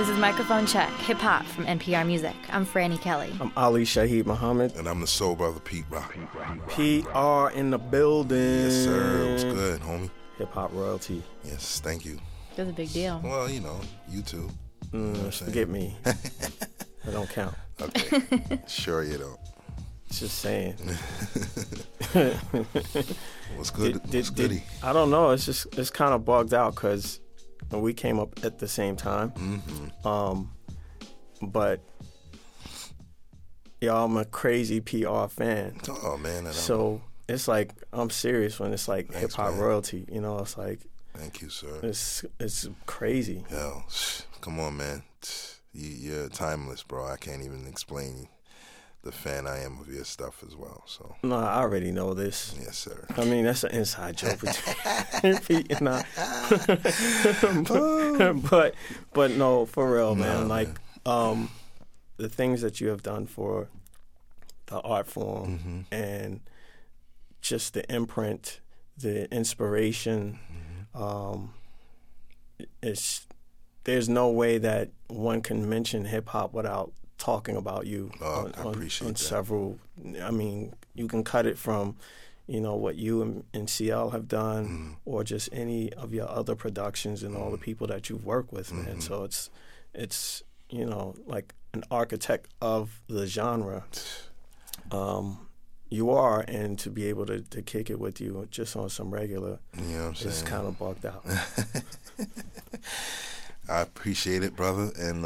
This is Microphone Check, hip-hop from NPR Music. I'm Franny Kelly. I'm Ali Shaheed Muhammad. And I'm the soul brother, Pete Rock. PR in the building. Yes, sir. It was good, homie. Hip-hop royalty. Yes, thank you. It was a big deal. Well, you know, YouTube. Forget me. I don't count. Okay. Sure you don't. Just saying. What's good? What's goody? I don't know. It's kind of bugged out because we came up at the same time. Mm-hmm. But y'all, I'm a crazy PR fan. Oh man. So it's like I'm serious when it's like hip hop royalty. You know, it's like. Thank you, sir. It's crazy. Hell, come on, man. You're timeless, bro. I can't even explain the fan I am of your stuff as well. So no, I already know this. Yes, sir. I mean, that's an inside joke between Pete and I. but no, for real, man. Like the things that you have done for the art form and just the imprint, the inspiration. There's no way that one can mention hip hop without talking about you on several. I mean, you can cut it from, what you and CL have done, or just any of your other productions and all the people that you've worked with, man. So it's like an architect of the genre. You are, and to be able to kick it with you just on some regular, it's kind of bugged out. I appreciate it, brother, and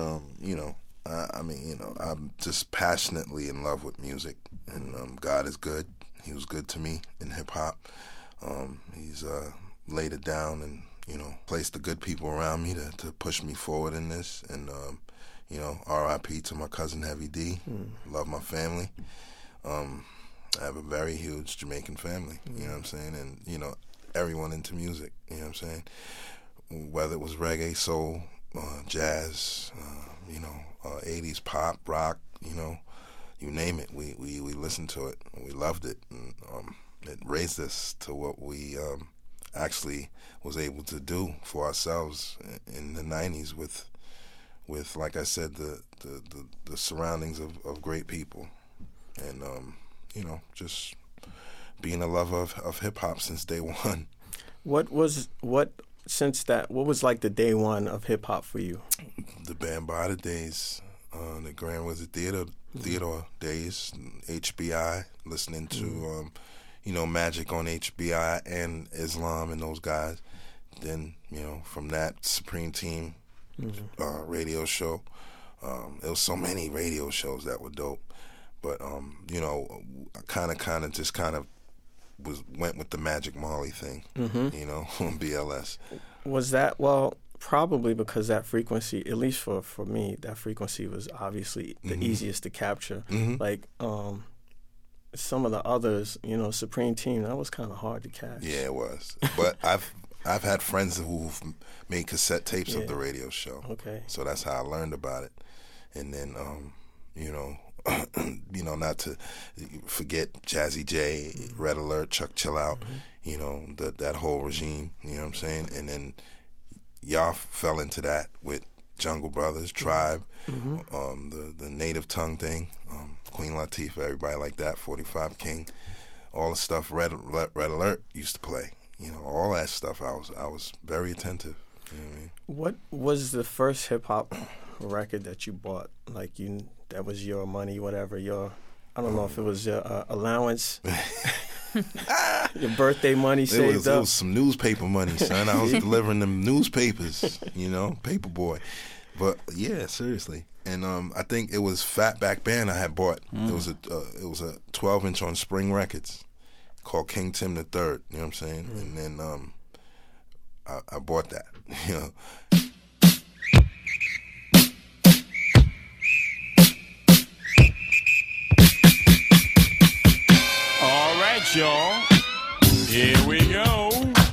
I'm just passionately in love with music, and God is good. He was good to me in hip hop. He's laid it down and placed the good people around me to push me forward in this, and R.I.P. to my cousin Heavy D. Love my family. I have a very huge Jamaican family, you know what I'm saying? And, everyone into music, you know what I'm saying? Whether it was reggae, soul, jazz, 80s pop, rock, you name it. We listened to it, and we loved it. And it raised us to what we actually was able to do for ourselves in the 90s with like I said, the surroundings of great people. And, just being a lover of hip hop since day one. What was like the day one of hip hop for you? The Bambaataa days, the Grand Wizard Theodore days, HBI, listening to Magic on HBI and Islam and those guys. Then from that Supreme Team radio show, there was so many radio shows that were dope. But I kind of went with the Magic Molly thing, on BLS. Was that probably because that frequency, at least for me, that frequency was obviously the easiest to capture. Like some of the others, Supreme Team, that was kind of hard to catch. Yeah, it was. But I've had friends who've made cassette tapes of the radio show. Okay. So that's how I learned about it, and then not to forget Jazzy J, Red Alert, Chuck Chill Out, that whole regime, you know what I'm saying? And then y'all fell into that with Jungle Brothers, Tribe, the Native Tongue thing, Queen Latifah, everybody like that, 45 King, all the stuff Red Alert used to play, all that stuff. I was very attentive. You know what I mean? What was the first hip hop record that you bought? Like that was your money, whatever. I don't know if it was your allowance, your birthday money saved up. It was some newspaper money, son. I was delivering them newspapers, paper boy. But yeah, seriously. And I think it was Fatback Band I had bought. It was a 12-inch on Spring Records called King Tim III. You know what I'm saying? And then I bought that. All right, y'all. Here we go.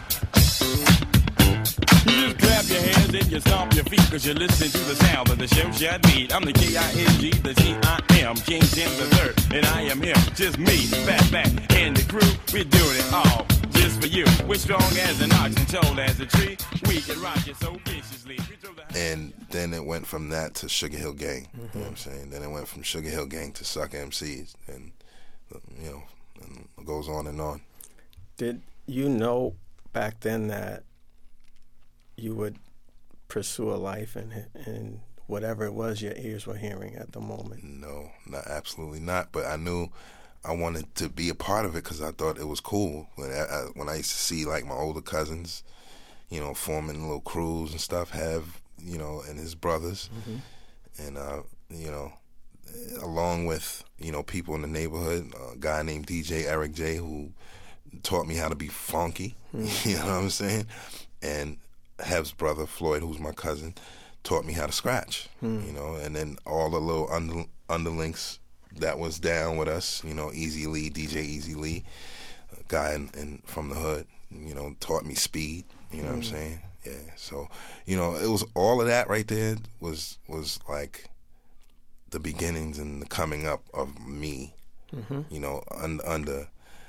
You just clap your hands and you stomp your feet, cause you listen to the sound of the Shemshad beat. I'm the K-I-N-G, the T-I-M, King Tim III, and I am him, just me, Fatback, and the crew. We're doing it all just for you. We're strong as an ox and tall as a tree. We can rock you so viciously. And then it went from that to Sugar Hill Gang. You know what I'm saying? Then it went from Sugar Hill Gang to Sucker MCs. And, you know, and it goes on and on. Did you know back then that you would pursue a life in whatever it was your ears were hearing at the moment? No, absolutely not. But I knew I wanted to be a part of it because I thought it was cool. When I used to see, like, my older cousins, you know, forming little crews and stuff, you know, and his brothers. And, you know, along with, you know, people in the neighborhood, a guy named DJ Eric J, who taught me how to be funky, you know what I'm saying? And Hev's brother, Floyd, who's my cousin, taught me how to scratch, you know, and then all the little underlinks that was down with us, you know, Easy Lee, DJ Easy Lee, a guy from the hood, you know, taught me speed, you know what I'm saying? Yeah, so, you know, it was all of that right there was like the beginnings and the coming up of me, you know, under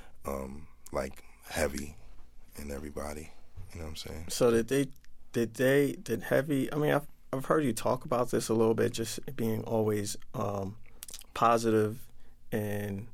like Heavy and everybody, you know what I'm saying? So did Heavy, I mean, I've heard you talk about this a little bit, just being always positive and,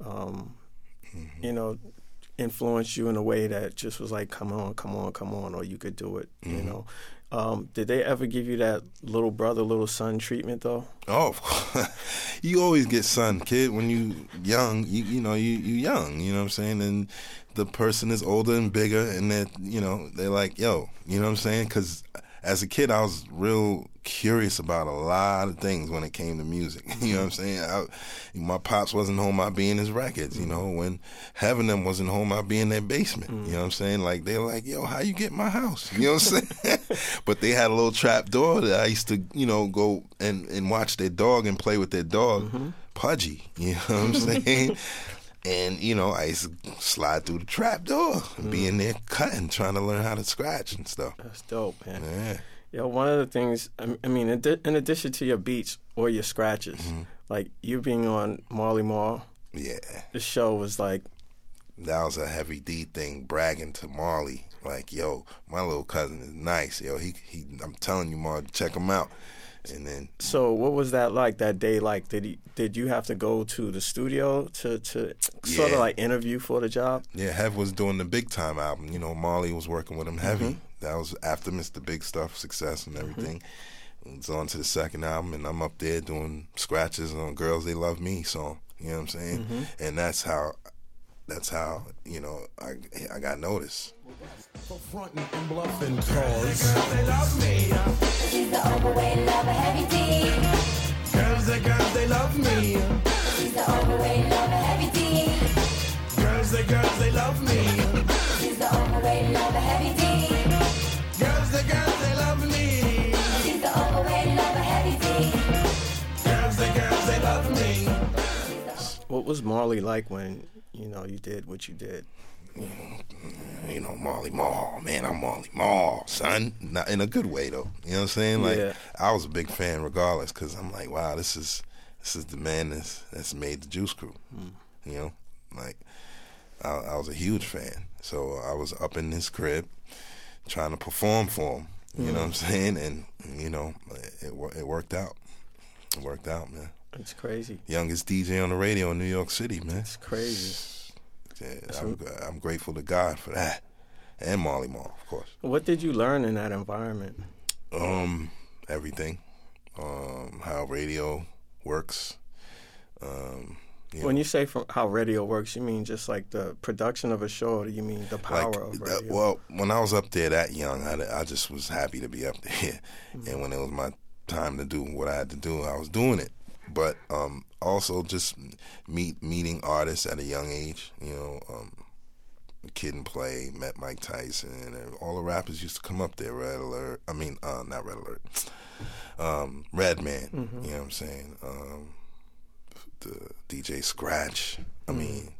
you know, influenced you in a way that just was like, come on, or you could do it, you know. Did they ever give you that little brother, little son treatment, though? Oh, of course. You always get son, kid. When you young, you know, you young, you know what I'm saying? And the person is older and bigger, and they're like, yo, you know what I'm saying? Because as a kid, I was real curious about a lot of things when it came to music. You know what I'm saying? My pops wasn't home, I'd be in his records. You know, when Heaven them wasn't home, I'd be in their basement. You know what I'm saying? Like, they were like, yo, how you get in my house? You know what I'm saying? But they had a little trap door that I used to, you know, go and watch their dog and play with their dog, Pudgy. You know what I'm saying? And, you know, I used to slide through the trap door and be in there cutting, trying to learn how to scratch and stuff. That's dope, man. Yeah. Yo, one of the things, I mean, in addition to your beats or your scratches, like you being on Marley Marl, the show was like... That was a Heavy D thing, bragging to Marley, like, yo, my little cousin is nice. Yo, he I'm telling you, Marley, check him out. And then, so what was that like that day? Like, did you have to go to the studio to sort of like interview for the job? Yeah, Hev was doing the Big Time album. You know, Marley was working with him heavy. That was after Mr. Big Stuff, Success and everything. It's on to the second album, and I'm up there doing scratches on Girls They Love Me song. You know what I'm saying? And that's how, you know, I got noticed. For frontin' and bluffing cause they love me. She's the overweight lover, Heavy D. Girls, they love me. She's the overweight lover, Heavy D. Girls, they love me. She's the overweight lover, Heavy D. Girls, they love me. She's the overweight lover, Heavy D. Girls, they love me. What was Marley like when, you know, you did what you did? You know, Marley Marl, man, I'm Marley Marl, son. Not in a good way, though. You know what I'm saying? Like, I was a big fan regardless, because I'm like, wow, this is the man that's made the Juice Crew. You know? Like, I was a huge fan. So I was up in his crib trying to perform for him. You know what I'm saying? And, you know, it worked out. It worked out, man. It's crazy. Youngest DJ on the radio in New York City, man. It's crazy. Yeah, I'm grateful to God for that, and Marley Marl, of course. What did you learn in that environment? Everything. How radio works. When you say from how radio works, you mean just like the production of a show, or do you mean the power of radio? Well, when I was up there that young, I just was happy to be up there, and when it was my time to do what I had to do, I was doing it. But also just meeting artists at a young age, you know, Kid and Play, met Mike Tyson, and all the rappers used to come up there, Red Alert, not Red Alert, Redman, you know what I'm saying, the DJ Scratch, I mean,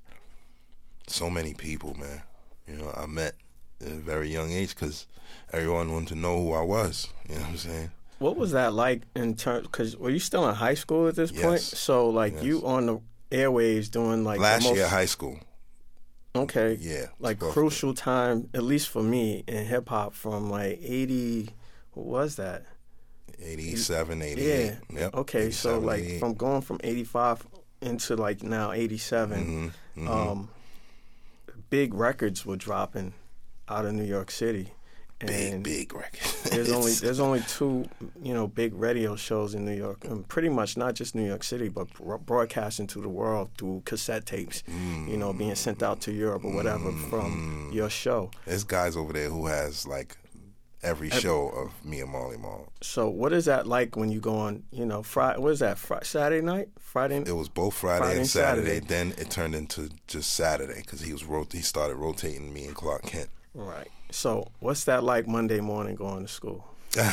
so many people, man, you know, I met at a very young age because everyone wanted to know who I was, you know what I'm saying. What was that like in terms, because were you still in high school at this point? So, like, you on the airwaves doing, like... Last year, high school. Okay. Yeah. Like crucial time, at least for me, in hip-hop from like 80, what was that? 87, 88. Yeah. Yep. Okay, 87, so like 88. from going from 85 into like now 87, big records were dropping out of New York City. And big records. there's only 2, big radio shows in New York, and pretty much not just New York City, but broadcasting to the world through cassette tapes, being sent out to Europe or whatever from your show. There's guys over there who has like every show of me and Marley Marl. So what is that like when you go on, Friday? What is that? Saturday night? Friday? It was both Friday and Saturday. Then it turned into just Saturday because he started rotating me and Clark Kent. Right. So what's that like Monday morning going to school?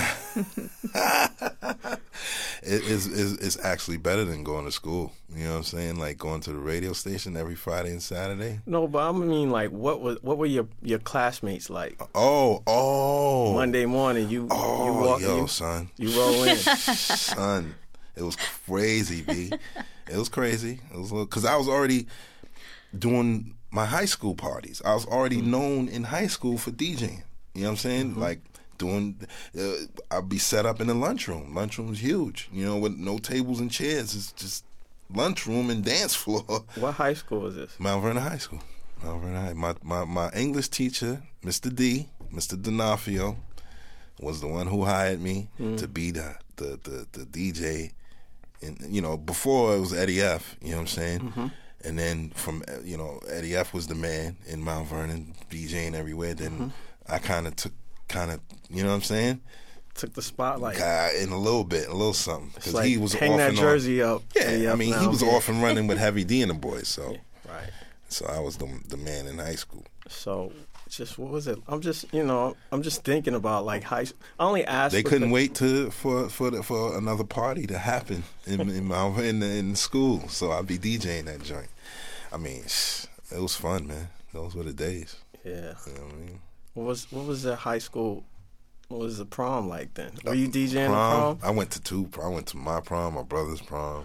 It's actually better than going to school. You know what I'm saying? Like going to the radio station every Friday and Saturday. No, but I mean, like, what were your classmates like? Oh. Monday morning, you walk, son, you roll in, son. It was crazy, B. It was crazy. It was because I was already doing my high school parties. I was already known in high school for DJing. You know what I'm saying? Like I'd be set up in the lunchroom. Lunchroom's huge, with no tables and chairs. It's just lunchroom and dance floor. What high school was this? Mount Vernon High School. Mount Vernon High. My English teacher, Mr. D'Onofrio, was the one who hired me to be the DJ. And before it was Eddie F. You know what I'm saying? And then from Eddie F. was the man in Mount Vernon, DJing everywhere. Then I kind of you know what I'm saying? Took the spotlight. In a little something. Because like he was hang off that and jersey on. up. Yeah, I mean, he was off and running with Heavy D and the boys. So, right. So I was the man in high school. So, what was it? I'm just thinking about like high. I only asked. They couldn't wait for another party to happen in school. So I'd be DJing that joint. I mean, it was fun, man. Those were the days. Yeah. You know what I mean? What was the high school? What was the prom like then? Were you DJing the prom? I went to 2. I went to my prom, my brother's prom.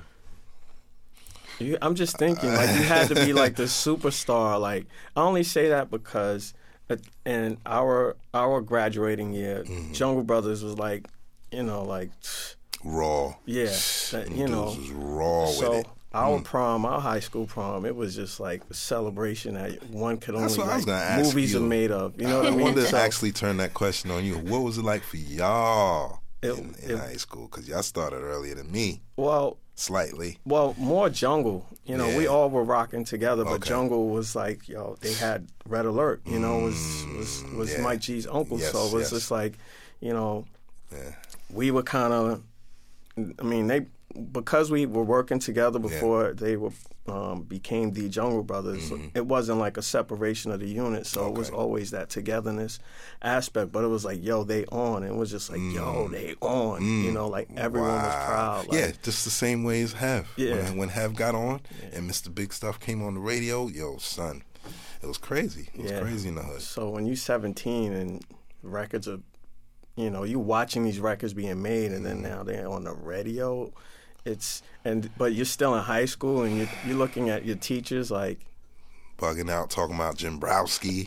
I'm just thinking, like, you had to be like the superstar. Like, I only say that because in our graduating year, Jungle Brothers was like, like raw. Yeah, Dudes was raw with it. Our prom, our high school prom, it was just like a celebration that one could only. That's what I was gonna ask movies you. are made of. You know what I mean? I wanted to actually turn that question on you. What was it like for y'all in high school? Because y'all started earlier than me. Well, slightly. Well, more Jungle. We all were rocking together, but Jungle was like, they had Red Alert. Was Mike G's uncle, so it was just like, we were kind of. I mean, because we were working together before they were became the Jungle Brothers. It wasn't like a separation of the unit, so it was always that togetherness aspect. But it was like, they on. And it was just like, they on. Like everyone was proud. Like, just the same way as Hev. Yeah. When Hev got on and Mr. Big Stuff came on the radio, son, it was crazy. It was crazy in the hood. So when you're 17 and records are, you watching these records being made, and then now they're on the radio. But you're still in high school, and you're looking at your teachers like bugging out, talking about Jim Browski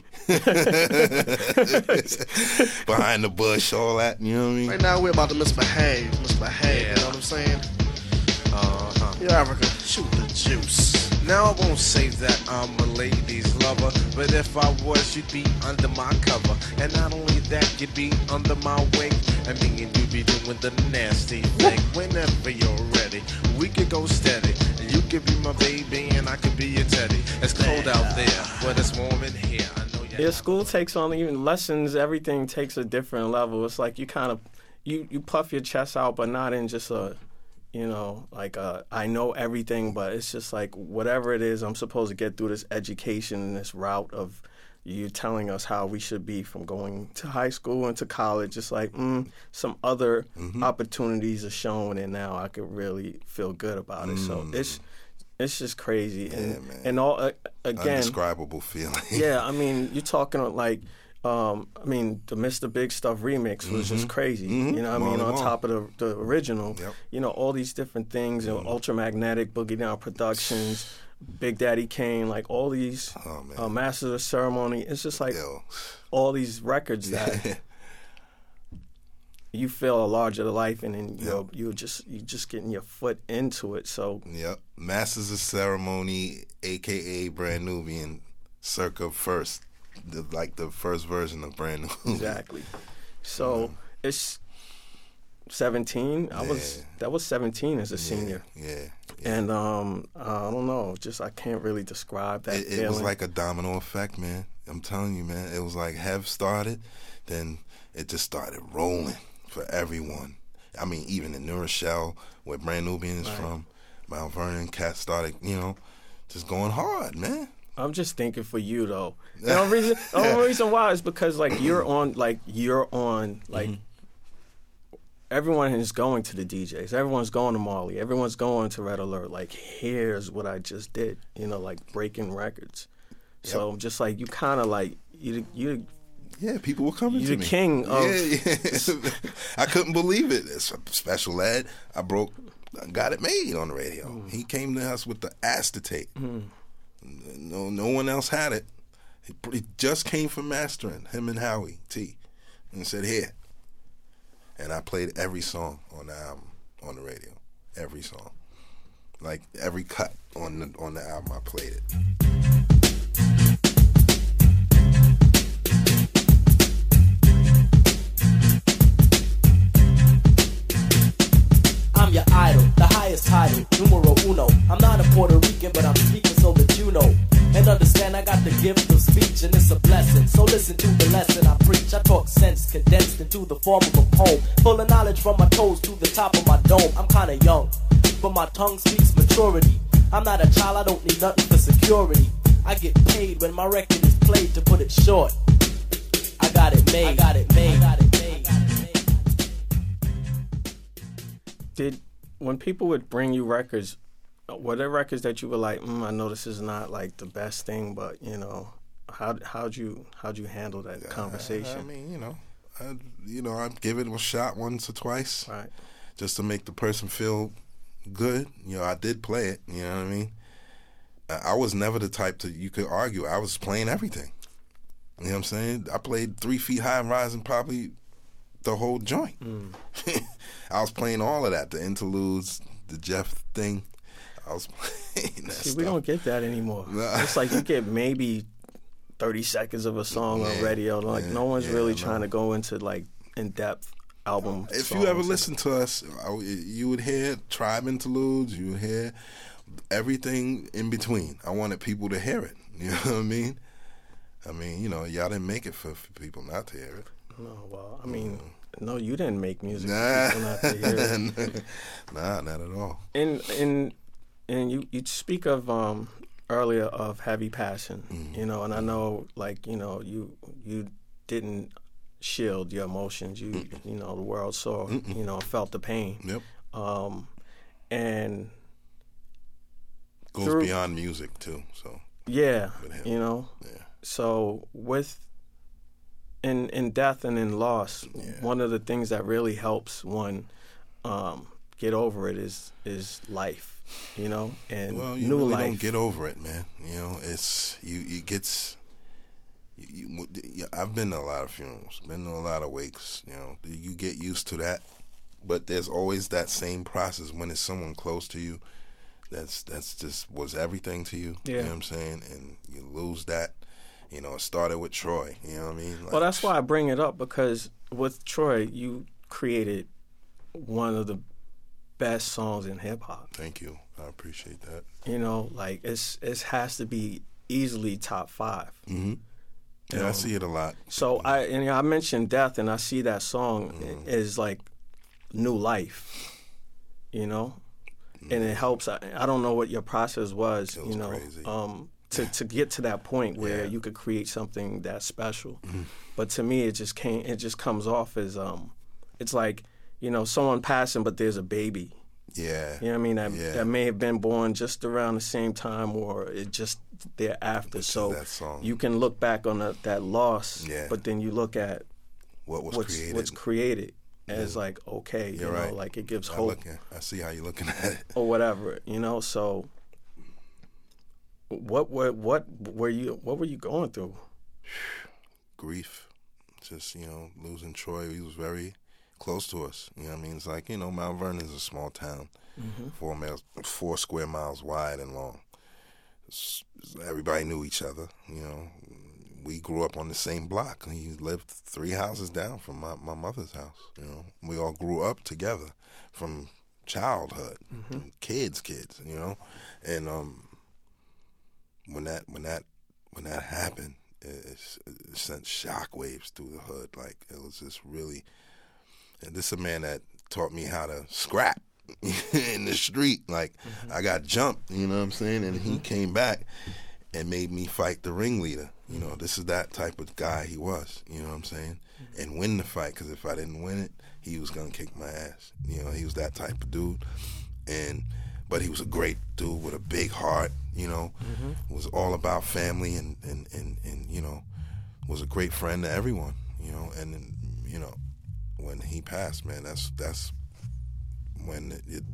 behind the bush, all that. You know what I mean? Right now we're about to misbehave. You know what I'm saying? Yo, Africa, shoot the juice. Now I won't say that I'm a ladies lover, but if I was, you'd be under my cover. And not only that, you'd be under my wing, and me and you'd be doing the nasty thing. Whenever you're ready, we could go steady. And you could be my baby, and I could be your teddy. It's cold out there, but it's warm in here. I know you. Yeah, school takes on even lessons. Everything takes a different level. It's like you kind of you puff your chest out, but not in just a. I know everything, but it's just like whatever it is, I'm supposed to get through this education, this route of you telling us how we should be from going to high school and to college. It's like some other opportunities are shown, and now I could really feel good about it. So it's just crazy, and all again, indescribable feeling. Yeah, I mean, you're talking like. The Mr. Big Stuff remix was just crazy. You know what I mean? On top of the original, all these different things, Ultramagnetic, Boogie Down Productions, Big Daddy Kane, like all these Masters of Ceremony. It's just like all these records that you feel a larger life, and then you're just getting your foot into it. So Masters of Ceremony, aka Brand Nubian, circa first, the first version of Brand Nubian. Exactly. So it's 17. That was 17 as a senior. Yeah. And I don't know, just I can't really describe that feeling. It was like a domino effect, man. I'm telling you, man. It was like Hev started, then it just started rolling for everyone. I mean, even in New Rochelle, where Brand Nubian is from, Mount Vernon, cats started, just going hard, man. I'm just thinking for you though. The only reason why is because you're on everyone is going to the DJs. Everyone's going to Marley. Everyone's going to Red Alert. Like, here's what I just did. Breaking records. Yep. So just like you kind of like you. Yeah, people were coming to me. You're the king of. Yeah. I couldn't believe it. It's a special ed. I got it made on the radio. He came to us with the acetate. No one else had it. He just came from mastering, him and Howie T, and said, here. And I played every song on the album on the radio. Every song. Like every cut on the album, I played it. I'm your idol, the highest title, numero uno. I'm not a Puerto Rican, but I'm speaking so that you know. And understand I got the gift of speech, and it's a blessing. So listen to the lesson I preach. I talk sense condensed into the form of a poem, full of knowledge from my toes to the top of my dome. I'm kinda young, but my tongue speaks maturity. I'm not a child, I don't need nothing for security. I get paid when my record is played, to put it short. I got it made. I got it made. I got it made. When people would bring you records, were there records that you were like, I know this is not like the best thing, but how'd you handle that conversation? I mean, I'd give it a shot once or twice, right, just to make the person feel good. I did play it. You know what I mean? I was never the type you could argue. I was playing everything. You know what I'm saying? I played 3 Feet High and Rising probably the whole joint. I was playing all of that, the interludes, the Jeff thing. I was playing that stuff. We don't get that anymore. It's like you get maybe 30 seconds of a song on radio. Like no one's really trying to go into like in-depth album If songs. you ever listen to us, you would hear Tribe interludes, you would hear everything in between. I wanted people to hear it. You know what I mean? Y'all didn't make it for people not to hear it. No, well, no, you didn't make music for people not to hear it. Nah, not at all. And you speak of earlier of heavy passion, and I know you didn't shield your emotions. The world saw, felt the pain. Yep. And goes beyond music too. So yeah, Yeah. So in death and in loss, one of the things that really helps one get over it is life. And new really life. Don't get over it, man. It's I've been to a lot of funerals, been to a lot of wakes. You get used to that, but there's always that same process when it's someone close to you. That's just was everything to you. Yeah. You know what I'm saying? And you lose that. It started with Troy. You know what I mean? Well, that's why I bring it up, because with Troy, you created one of the best songs in hip hop. Thank you. I appreciate that. It has to be easily top 5. Mm-hmm. Yeah, I see it a lot. So I mentioned death, and I see that song as like new life. And it helps. I don't know what your process was. Crazy. To get to that point where you could create something that's special. But to me, it just comes off as it's like someone passing, but there's a baby. Yeah. You know what I mean? That may have been born just around the same time, or it just thereafter. So that song. You can look back on that loss, but then you look at what's created as like, okay, You're right. like it gives hope. I see how you're looking at it. Or whatever, so What were you going through? Grief. Just, losing Troy. He was very close to us. You know what I mean? It's like, Mount Vernon is a small town, 4 square miles wide and long. Everybody knew each other, We grew up on the same block. He lived 3 houses down from my mother's house, We all grew up together from childhood, kids, And when that happened, it sent shockwaves through the hood. Like, it was just really... And this is a man that taught me how to scrap in the street. Like, I got jumped, you know what I'm saying? And he came back and made me fight the ringleader. This is that type of guy he was, you know what I'm saying? And win the fight, because if I didn't win it, he was going to kick my ass. He was that type of dude. But he was a great dude with a big heart, It was all about family and was a great friend to everyone, And then, when he passed, man, that's when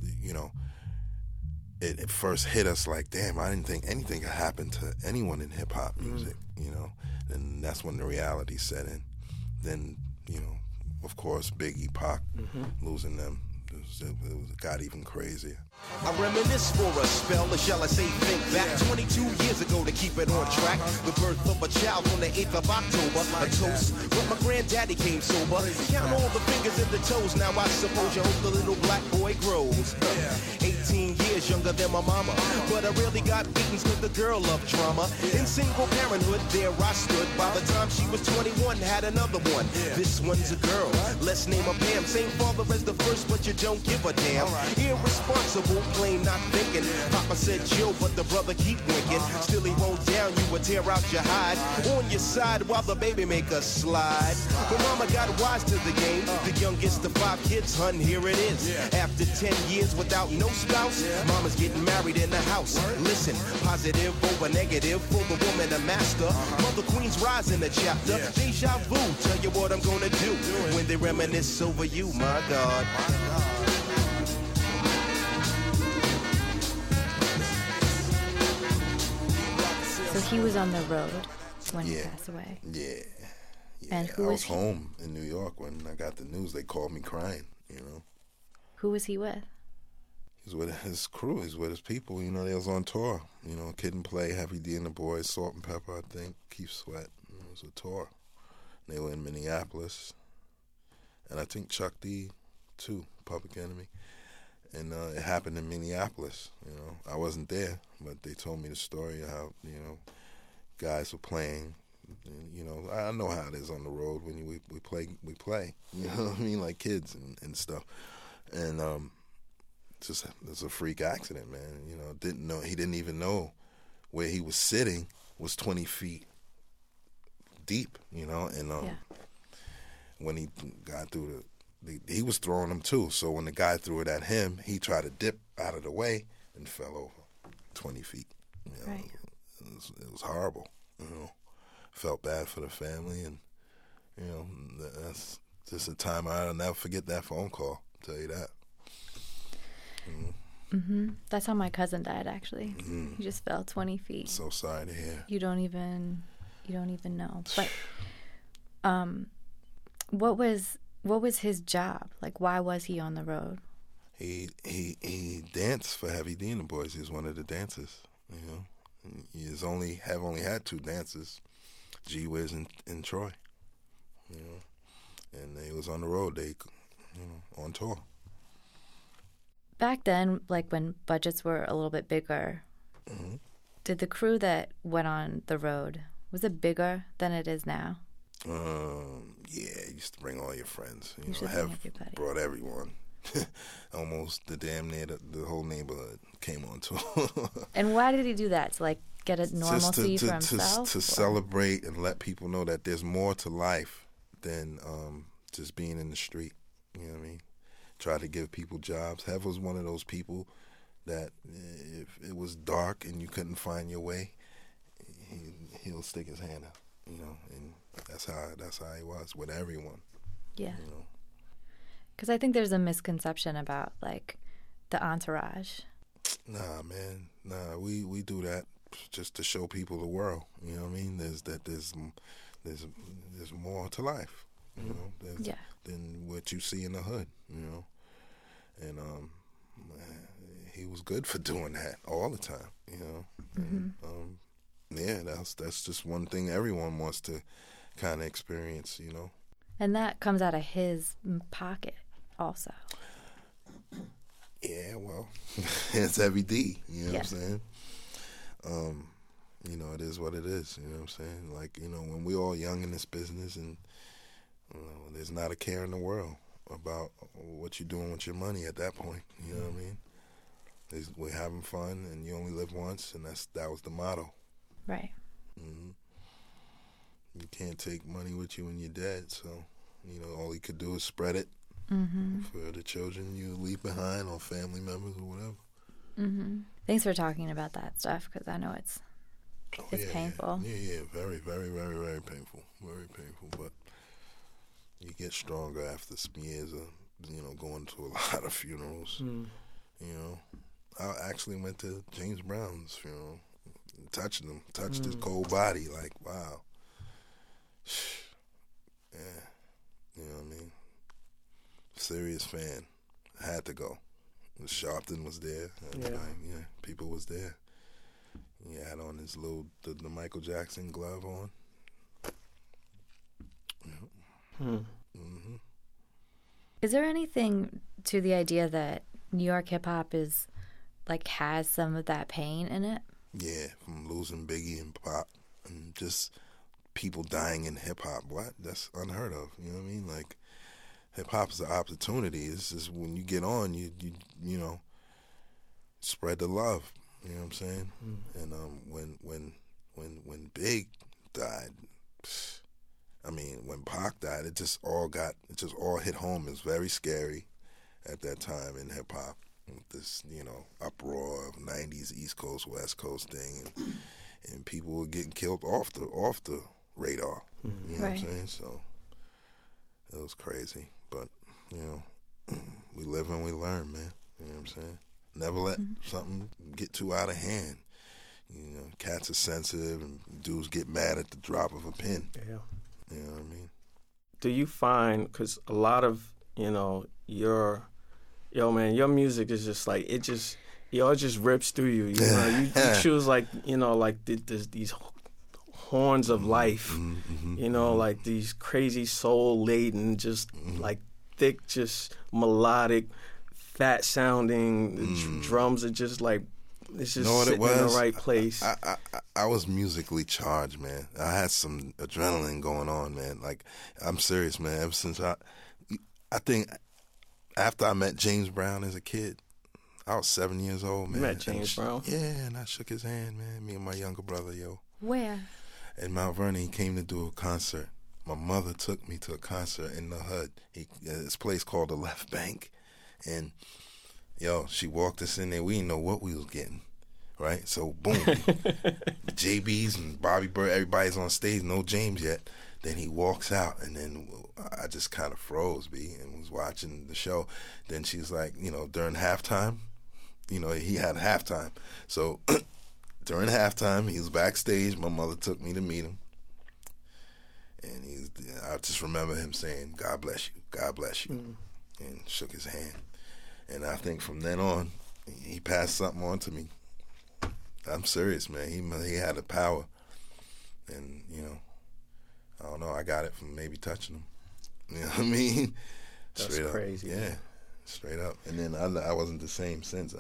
it first hit us like, damn, I didn't think anything could happen to anyone in hip-hop music, And that's when the reality set in. Then, of course, Biggie, Pac, losing them, it got even crazier. I reminisce for a spell, or shall I say think back 22 years ago to keep it on track. The birth of a child on the 8th of October, a toast, but my granddaddy came sober. Count all the fingers and the toes, now I suppose you hope the little black boy grows. 18 years younger than my mama, but I really got beaten cause the girl loved drama. In single parenthood, there I stood. By the time she was 21, had another one. This one's a girl, let's name her Pam. Same father as the first, but you don't give a damn. Irresponsible, plain not thinking. Papa said chill, but the brother keep winking. Still he won't down you or tear out your hide. On your side while the baby make a slide. But mama got wise to the game. The youngest of 5 kids, hun, here it is. After 10 years without no spouse, mama's getting married in the house. Listen, positive over negative, for the woman a master. Mother Queen's rise in the chapter. Deja vu, tell you what I'm gonna do when they reminisce over you, my God. So he was on the road when he passed away. Yeah. And who I was was home in New York when I got the news. They called me crying, Who was he with? He's with his crew. He's with his people. They was on tour. Kid and Play, Heavy D and the Boys, Salt and Pepper, I think, Keith Sweat. It was a tour. They were in Minneapolis. And I think Chuck D, too, Public Enemy. And it happened in Minneapolis, I wasn't there, but they told me the story of how, guys were playing. And, I know how it is on the road when we play. You know what I mean? Like kids and stuff. And it's a freak accident, man. He didn't even know where he was sitting was 20 feet deep, And when he got through he was throwing them too. So when the guy threw it at him, he tried to dip out of the way and fell over 20 feet. Right. It was horrible. Felt bad for the family, and that's just a time I'll never forget that phone call. I'll tell you that. That's how my cousin died. Actually, he just fell 20 feet. So sorry to hear. You don't even know. But what was his job? Like, why was he on the road? He danced for Heavy D and the Boys. He was one of the dancers. He's only had 2 dancers, G Wiz and Troy. And they was on the road. They, on tour. Back then, like when budgets were a little bit bigger, did the crew that went on the road, was it bigger than it is now? Yeah, you used to bring all your friends. Everybody. Brought everyone. Almost the damn near the whole neighborhood came on tour. And why did he do that? To like get a normalcy for himself? To celebrate and let people know that there's more to life than just being in the street. You know what I mean? Try to give people jobs. Hev was one of those people that if it was dark and you couldn't find your way, he'll stick his hand out. And that's how he was with everyone. Yeah. Because I think there's a misconception about like the entourage. Nah, man. Nah, we do that just to show people the world. You know what I mean? There's more to life. You know, than what you see in the hood. You know, and he was good for doing that all the time. You know, that's just one thing everyone wants to kind of experience. You know, and that comes out of his pocket also. Yeah, well, it's Heavy D. You know what I'm saying? You know, it is what it is. You know what I'm saying? Like, you know, when we're all young in this business and there's not a care in the world about what you're doing with your money at that point. You know what I mean? We're having fun, and you only live once, and that was the motto. Right. Mm-hmm. You can't take money with you when you're dead, so, you know, all you could do is spread it for the children you leave behind or family members or whatever. Thanks for talking about that stuff, because I know it's painful. Yeah, very, very, very, very painful. Very painful, but you get stronger after some years of, you know, going to a lot of funerals. You know, I actually went to James Brown's funeral, touched his cold body, like, wow. Yeah, you know what I mean? Serious fan. I had to go. Sharpton was there. People was there. He had on his the Michael Jackson glove on. Is there anything to the idea that New York hip hop is like has some of that pain in it? Yeah, from losing Biggie and Pop, and just people dying in hip hop. What? That's unheard of. You know what I mean? Like, hip hop is an opportunity. It's just when you get on, you know, spread the love. You know what I'm saying? And when Big died, I mean, when Pac died, it just all hit home. It was very scary at that time in hip hop, with this, you know, uproar of '90s East Coast West Coast thing, and people were getting killed off the radar. You know what I'm saying? So it was crazy, but you know, we live and we learn, man. You know what I'm saying? Never let something get too out of hand. You know, cats are sensitive, and dudes get mad at the drop of a pin. Yeah. You know what I mean? Do you find, because a lot of, you know, your music is just like, it just rips through you. You know, you choose like, you know, like these horns of life, you know, like these crazy soul-laden, just like thick, just melodic, fat sounding. The drums are just like, it's just sitting in the right place. I was musically charged, man. I had some adrenaline going on, man. Like, I'm serious, man. Ever since I think after I met James Brown as a kid, I was 7 years old, man. You met James Brown? Yeah, and I shook his hand, man. Me and my younger brother, yo. Where? In Mount Vernon. He came to do a concert. My mother took me to a concert in the hood. This place called the Left Bank. And, yo, she walked us in there. We didn't know what we was getting, right? So, boom. JB's and Bobby Bird, everybody's on stage. No James yet. Then he walks out, and then I just kind of froze, and was watching the show. Then she's like, you know, during halftime, you know, he had halftime. So during halftime, he was backstage. My mother took me to meet him. And I just remember him saying, "God bless you, God bless you," and shook his hand. And I think from then on, he passed something on to me. I'm serious, man. He had the power. And, you know, I don't know, I got it from maybe touching him. You know what I mean? That's crazy. Yeah, straight up. And then I wasn't the same since.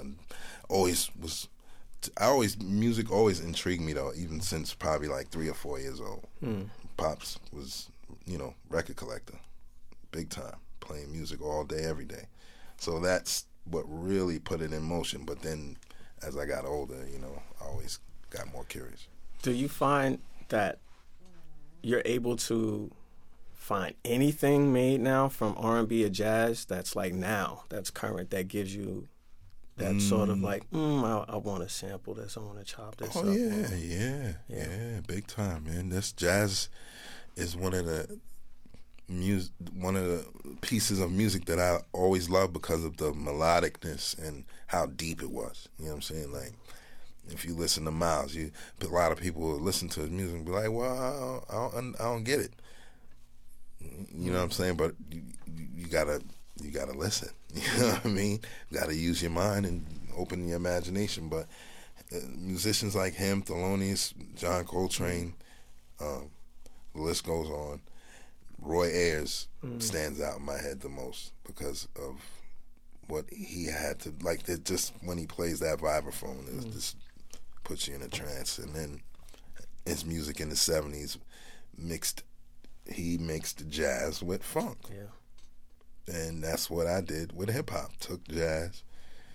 Music always intrigued me, though, even since probably like 3 or 4 years old. Pops was, you know, record collector, big time, playing music all day, every day. So that's what really put it in motion. But then as I got older, you know, I always got more curious. Do you find that you're able to find anything made now from R&B or jazz that's like now, that's current, that gives you that sort of like, I want to sample this, I want to chop this up? Yeah, big time, man. This jazz is one of the pieces of music that I always loved because of the melodicness and how deep it was. You know what I'm saying? Like, If you listen to Miles, a lot of people will listen to his music and be like, well, I don't get it. You know what I'm saying? But you gotta listen. You know what I mean? You gotta use your mind and open your imagination. But musicians like him, Thelonious, John Coltrane, the list goes on. Roy Ayers stands out in my head the most because of what he had to, like, it just when he plays that vibraphone, it just puts you in a trance. And then his music in the 70s he mixed jazz with funk. Yeah. And that's what I did with hip hop. Took jazz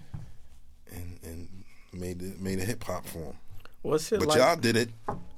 and made a hip hop form. What's it but like? Y'all did it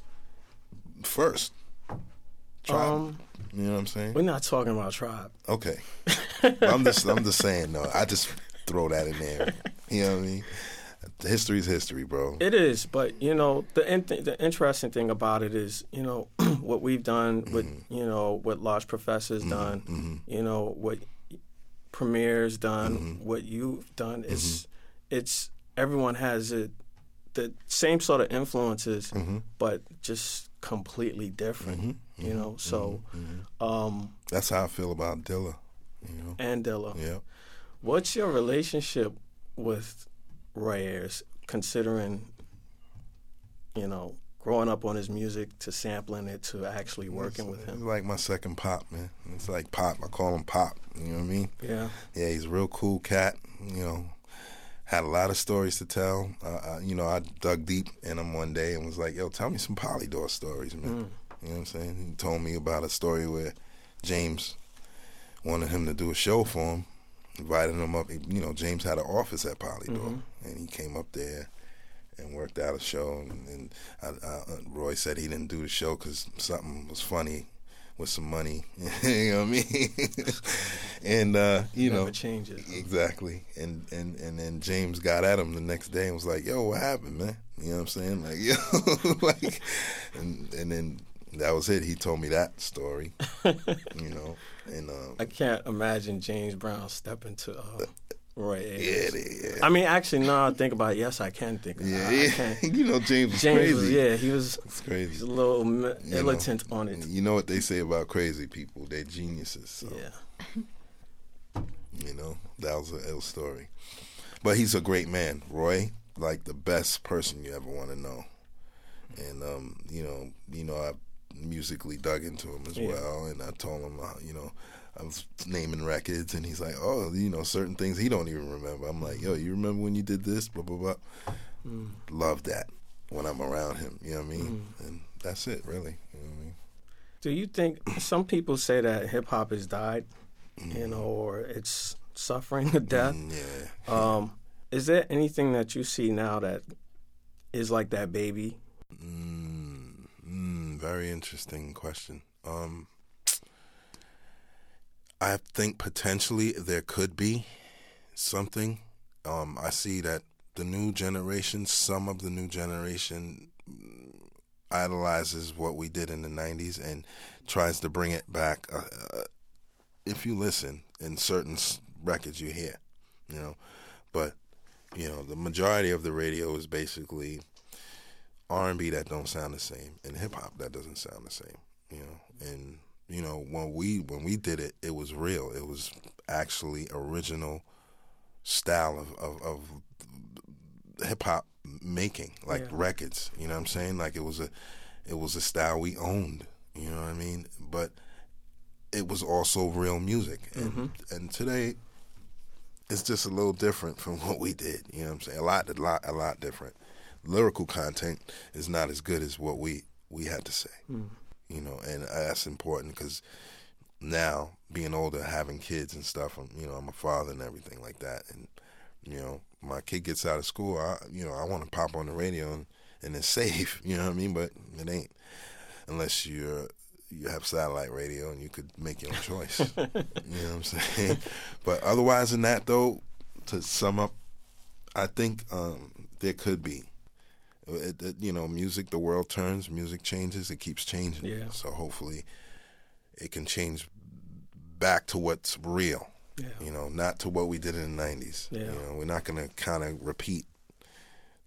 first. Tribe. You know what I'm saying? We're not talking about Tribe. Okay. I'm just saying, no. I just throw that in there. You know what I mean? History's history, bro. It is, but you know the interesting thing about it is, you know, what we've done, with you know what Large Professor's done, you know what Premier's done, what you've done. It's everyone has the same sort of influences, but just completely different. You know, so that's how I feel about Dilla. You know, and Dilla. Yeah. What's your relationship with Roy Ayers, considering, you know, growing up on his music to sampling it to actually working with him? It's like my second Pop, man. It's like Pop. I call him Pop. You know what I mean? Yeah. Yeah, he's a real cool cat. You know, had a lot of stories to tell. You know, I dug deep in him one day and was like, yo, tell me some Polydor stories, man. You know what I'm saying? He told me about a story where James wanted him to do a show for him. Invited him up. You know, James had an office at Polydor, and he came up there and worked out a show. And Roy said he didn't do the show because something was funny with some money. You know what I mean? And you know, never changes. Exactly. And then James got at him the next day and was like, "Yo, what happened, man?" You know what I'm saying? Like, yo, like, and then that was it. He told me that story. You know. And, I can't imagine James Brown stepping to Roy Ayers. Yeah. I mean, actually, no, I think about it. Yes, I can think about it. Yeah. You know, James was crazy. Yeah, he was. It's crazy. He's a little militant on it. You know what they say about crazy people? They're geniuses. So. Yeah. You know, that was an ill story. But he's a great man. Roy, like the best person you ever want to know. And, you know, I musically dug into him as well, and I told him, you know, I was naming records, and he's like, oh, you know, certain things he don't even remember. I'm like, yo, you remember when you did this, blah, blah, blah. Love that when I'm around him, you know what I mean? And that's it, really. You know what I mean? Do you think, some people say that hip-hop has died, you know, or it's suffering a death? Yeah. Is there anything that you see now that is like that baby? Very interesting question. I think potentially there could be something. I see that the new generation, some of the new generation idolizes what we did in the 90s and tries to bring it back. If you listen in certain records you hear, you know, but, you know, the majority of the radio is basically R&B that don't sound the same, and hip hop that doesn't sound the same, you know. And you know, when we did it, it was real. It was actually original style of hip hop making, like records. You know what I'm saying? Like it was a style we owned. You know what I mean? But it was also real music, and today it's just a little different from what we did. You know what I'm saying? A lot different. Lyrical content is not as good as what we had to say, you know, and that's important because now being older, having kids and stuff, you know, I'm a father and everything like that, and you know, my kid gets out of school, I want to pop on the radio and it's safe, you know what I mean, but it ain't unless you have satellite radio and you could make your own choice, you know what I'm saying? But otherwise than that, though, to sum up, I think there could be. You know, music, the world turns, music changes, it keeps changing. Yeah. So hopefully it can change back to what's real, you know, not to what we did in the 90s. Yeah. You know, we're not going to kind of repeat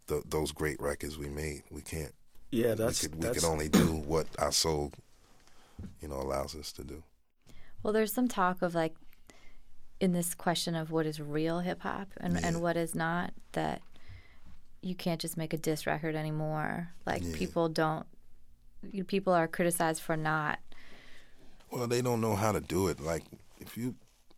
those great records we made. We can't. Yeah, we could only do what our soul, allows us to do. Well, there's some talk of like in this question of what is real hip hop and what is not, that you can't just make a diss record anymore. Like people are criticized for not. Well, they don't know how to do it. Like if you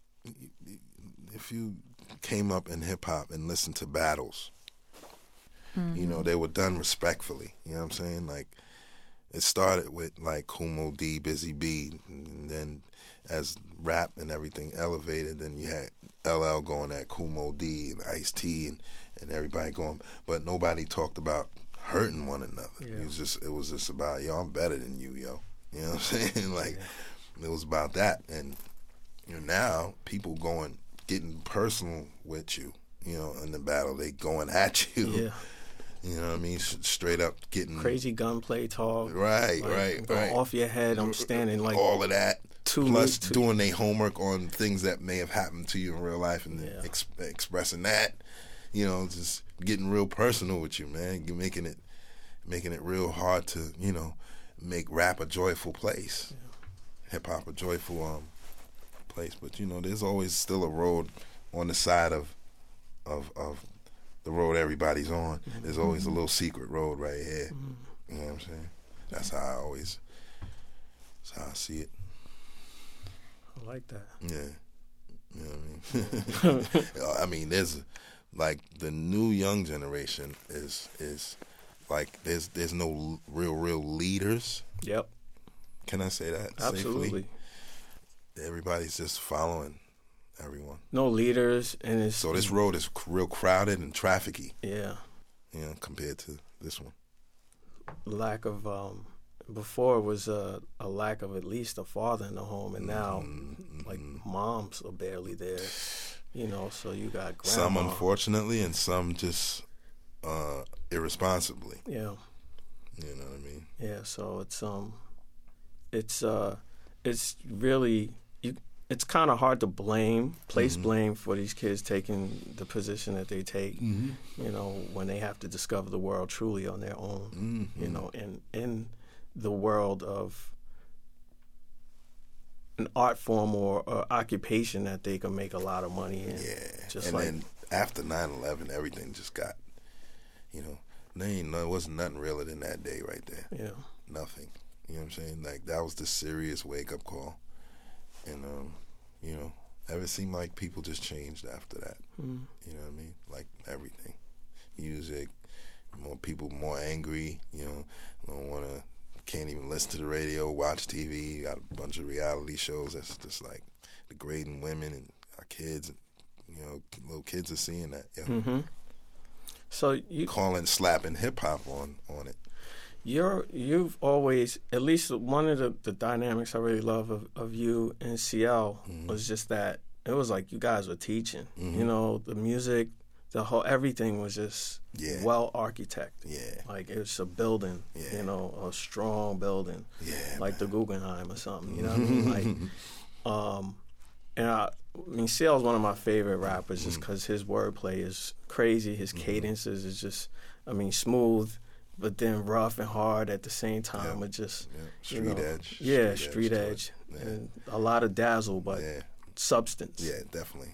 came up in hip hop and listened to battles, they were done respectfully. You know what I'm saying? Like it started with like Kool Moe Dee, Busy Bee, and then as rap and everything elevated, then you had LL going at Kool Moe Dee and Ice-T and everybody going, but nobody talked about hurting one another. Yeah. It was just about, yo, I'm better than you, yo. You know what I'm saying? Like it was about that. And now people getting personal with you, in the battle, they going at you. Yeah. You know what I mean? Straight up getting crazy gunplay talk. Right, right. Off your head, I'm standing like all of that. Plus doing their homework on things that may have happened to you in real life and expressing that. Just getting real personal with you, man. You're making it real hard to, make rap a joyful place, hip hop a joyful place. But there's always still a road on the side of the road everybody's on. There's always a little secret road right here. You know what I'm saying? That's how I see it. I like that. Yeah. You know what I mean? I mean, there's like the new young generation is like there's no real leaders. Yep. Can I say that Absolutely. Safely? Everybody's just following everyone. No leaders, and so this road is real crowded and trafficky. Yeah. Compared to this one. Lack of before it was a lack of at least a father in the home, and now like moms are barely there. So you got grandma. Some unfortunately, and some just irresponsibly. Yeah. You know what I mean? Yeah. So it's really it's kind of hard to place blame for these kids taking the position that they take. When they have to discover the world truly on their own. And in the world of an art form or occupation that they can make a lot of money in. Yeah. Then after 9/11, everything just got, it wasn't nothing realer than that day right there. Yeah. Nothing. You know what I'm saying? Like, that was the serious wake-up call. And, ever seemed like people just changed after that. You know what I mean? Like, everything. Music, people more angry, don't want to, can't even listen to the radio, watch TV. Got a bunch of reality shows that's just like degrading women and our kids. Little kids are seeing that. Yeah. So you slapping hip hop on it. You've always, at least one of the dynamics I really love of you and CL was just that it was like you guys were teaching. The music, the whole everything was just well architected. Yeah, like it's a building. A strong building. Yeah, like the Guggenheim or something. You know what I mean? Like, and I mean, CL is one of my favorite rappers just because his wordplay is crazy. His cadences is just, smooth, but then rough and hard at the same time. It just street edge. Yeah, street edge. Yeah. And a lot of dazzle, but substance. Yeah, definitely.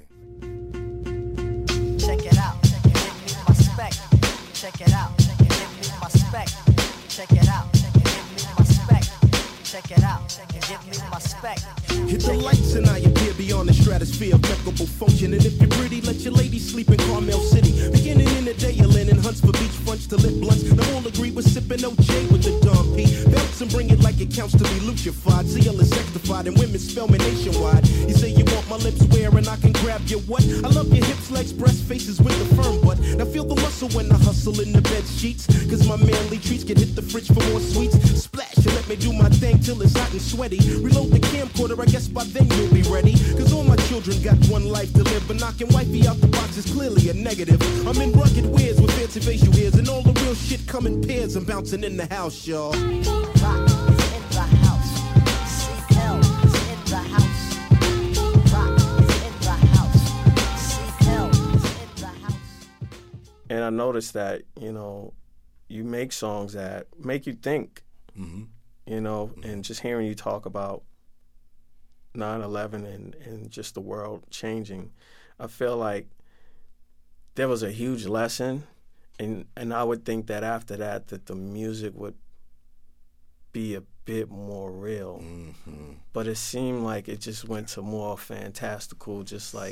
Check it out, give me my spec. Check it out, give me my spec. Check it out, give me my spec. Check it out, give me my spec. Hit the lights and I appear beyond the stratosphere of impeccable function. And if you're pretty, let your lady sleep in Carmel City. Beginning in the day, you're linen hunts for beach fronts to lit blunts. Now all agree we're sipping OJ with the Dom P. Belts and bring it like it counts to be lucified. CL is sectified and women spell me nationwide. You say you want my lips where and I can grab your what? I love your hips, legs, breast, faces with the firm butt. Now feel the muscle when I hustle in the bed sheets. Cause my manly treats can hit the fridge for more sweets. Splash and let me do my thing till it's hot and sweaty. Reload the camcorder, I guess by then you'll be ready. Cause all my children got one life to live. But knocking wifey out the box is clearly a negative. I'm in rugged wears with fancy facial hairs. And all the real shit come in pairs. I'm bouncing in the house, y'all. Rock is in the house. CL is in the house. Rock is in the house. CL is in the house. And I noticed that, you know, you make songs that make you think, you know, and just hearing you talk about 9/11 and just the world changing, I feel like there was a huge lesson, and I would think that after that the music would be a bit more real. But it seemed like it just went to more fantastical, just like,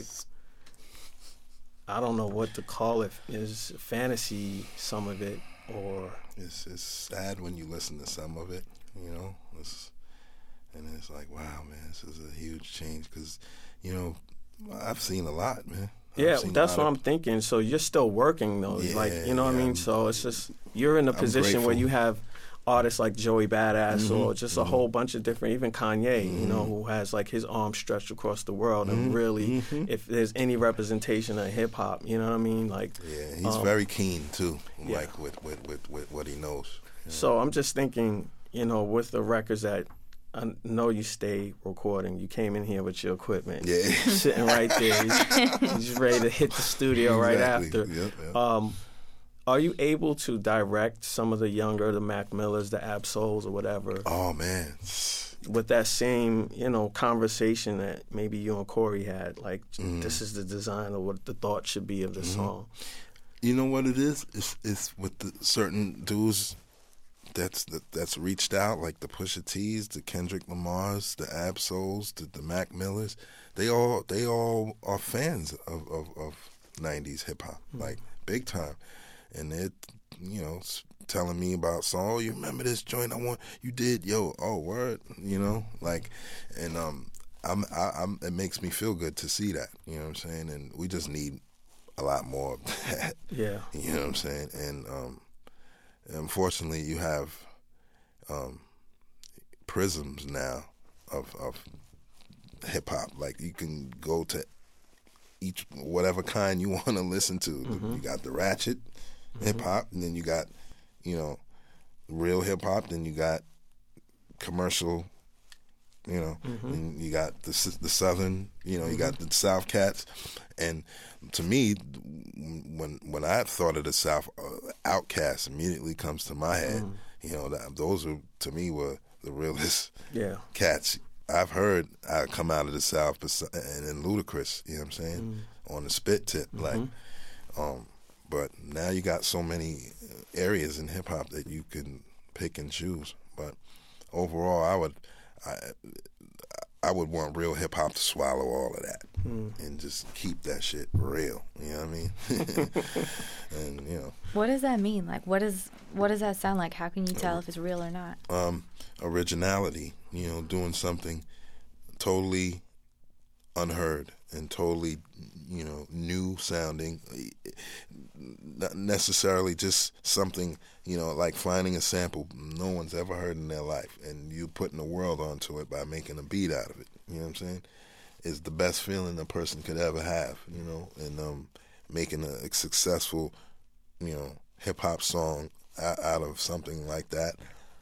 I don't know what to call it, is fantasy, some of it, or... It's sad when you listen to some of it, you know, and it's like, wow, man, this is a huge change, because, you know, I've seen a lot, man. Yeah, that's what I'm thinking. So you're still working, though. Yeah, like, you know what I mean? So it's just, you're in a position where you have artists like Joey Badass or just a whole bunch of different, even Kanye, you know, who has like his arms stretched across the world. And really, if there's any representation of hip hop, you know what I mean? Like, yeah, he's very keen too, like with what he knows. You know? So I'm just thinking, you know, with the records that I know you stay recording, you came in here with your equipment, sitting right there, you're just ready to hit the studio right after. Yep. Are you able to direct some of the younger, the Mac Millers, the Ab-Souls, or whatever? Oh, man. With that same, you know, conversation that maybe you and Corey had, like, this is the design of what the thought should be of the song. You know what it is? It's with the certain dudes that's reached out, like the Pusha T's, the Kendrick Lamars, the Ab-Souls, the Mac Millers. They all are fans of 90s hip-hop, like, big time. And they're, you know, telling me about song. Oh, you remember this joint? You did, yo. Oh, word, you know, like, and I'm. It makes me feel good to see that. You know what I'm saying? And we just need a lot more of that. Yeah. You know what I'm saying? And unfortunately, you have prisms now of hip hop. Like, you can go to each whatever kind you want to listen to. You got the ratchet hip hop, and then you got, you know, real hip hop. Then you got commercial, you know, and you got the Southern, you know, you got the South cats. And to me, when I thought of the South, Outkast immediately comes to my head. You know, those are, to me, were the realest cats I've heard come out of the South, and Ludacris, you know what I'm saying, on the spit tip, like. But now you got so many areas in hip hop that you can pick and choose. But overall, I would want real hip hop to swallow all of that and just keep that shit real. You know what I mean? And, you know, what does that mean? Like, what does that sound like? How can you tell if it's real or not? Originality. You know, doing something totally unheard and totally, you know, new sounding, not necessarily just something, you know, like finding a sample no one's ever heard in their life and you putting the world onto it by making a beat out of it, you know what I'm saying, is the best feeling a person could ever have, you know, and making a successful, you know, hip-hop song out of something like that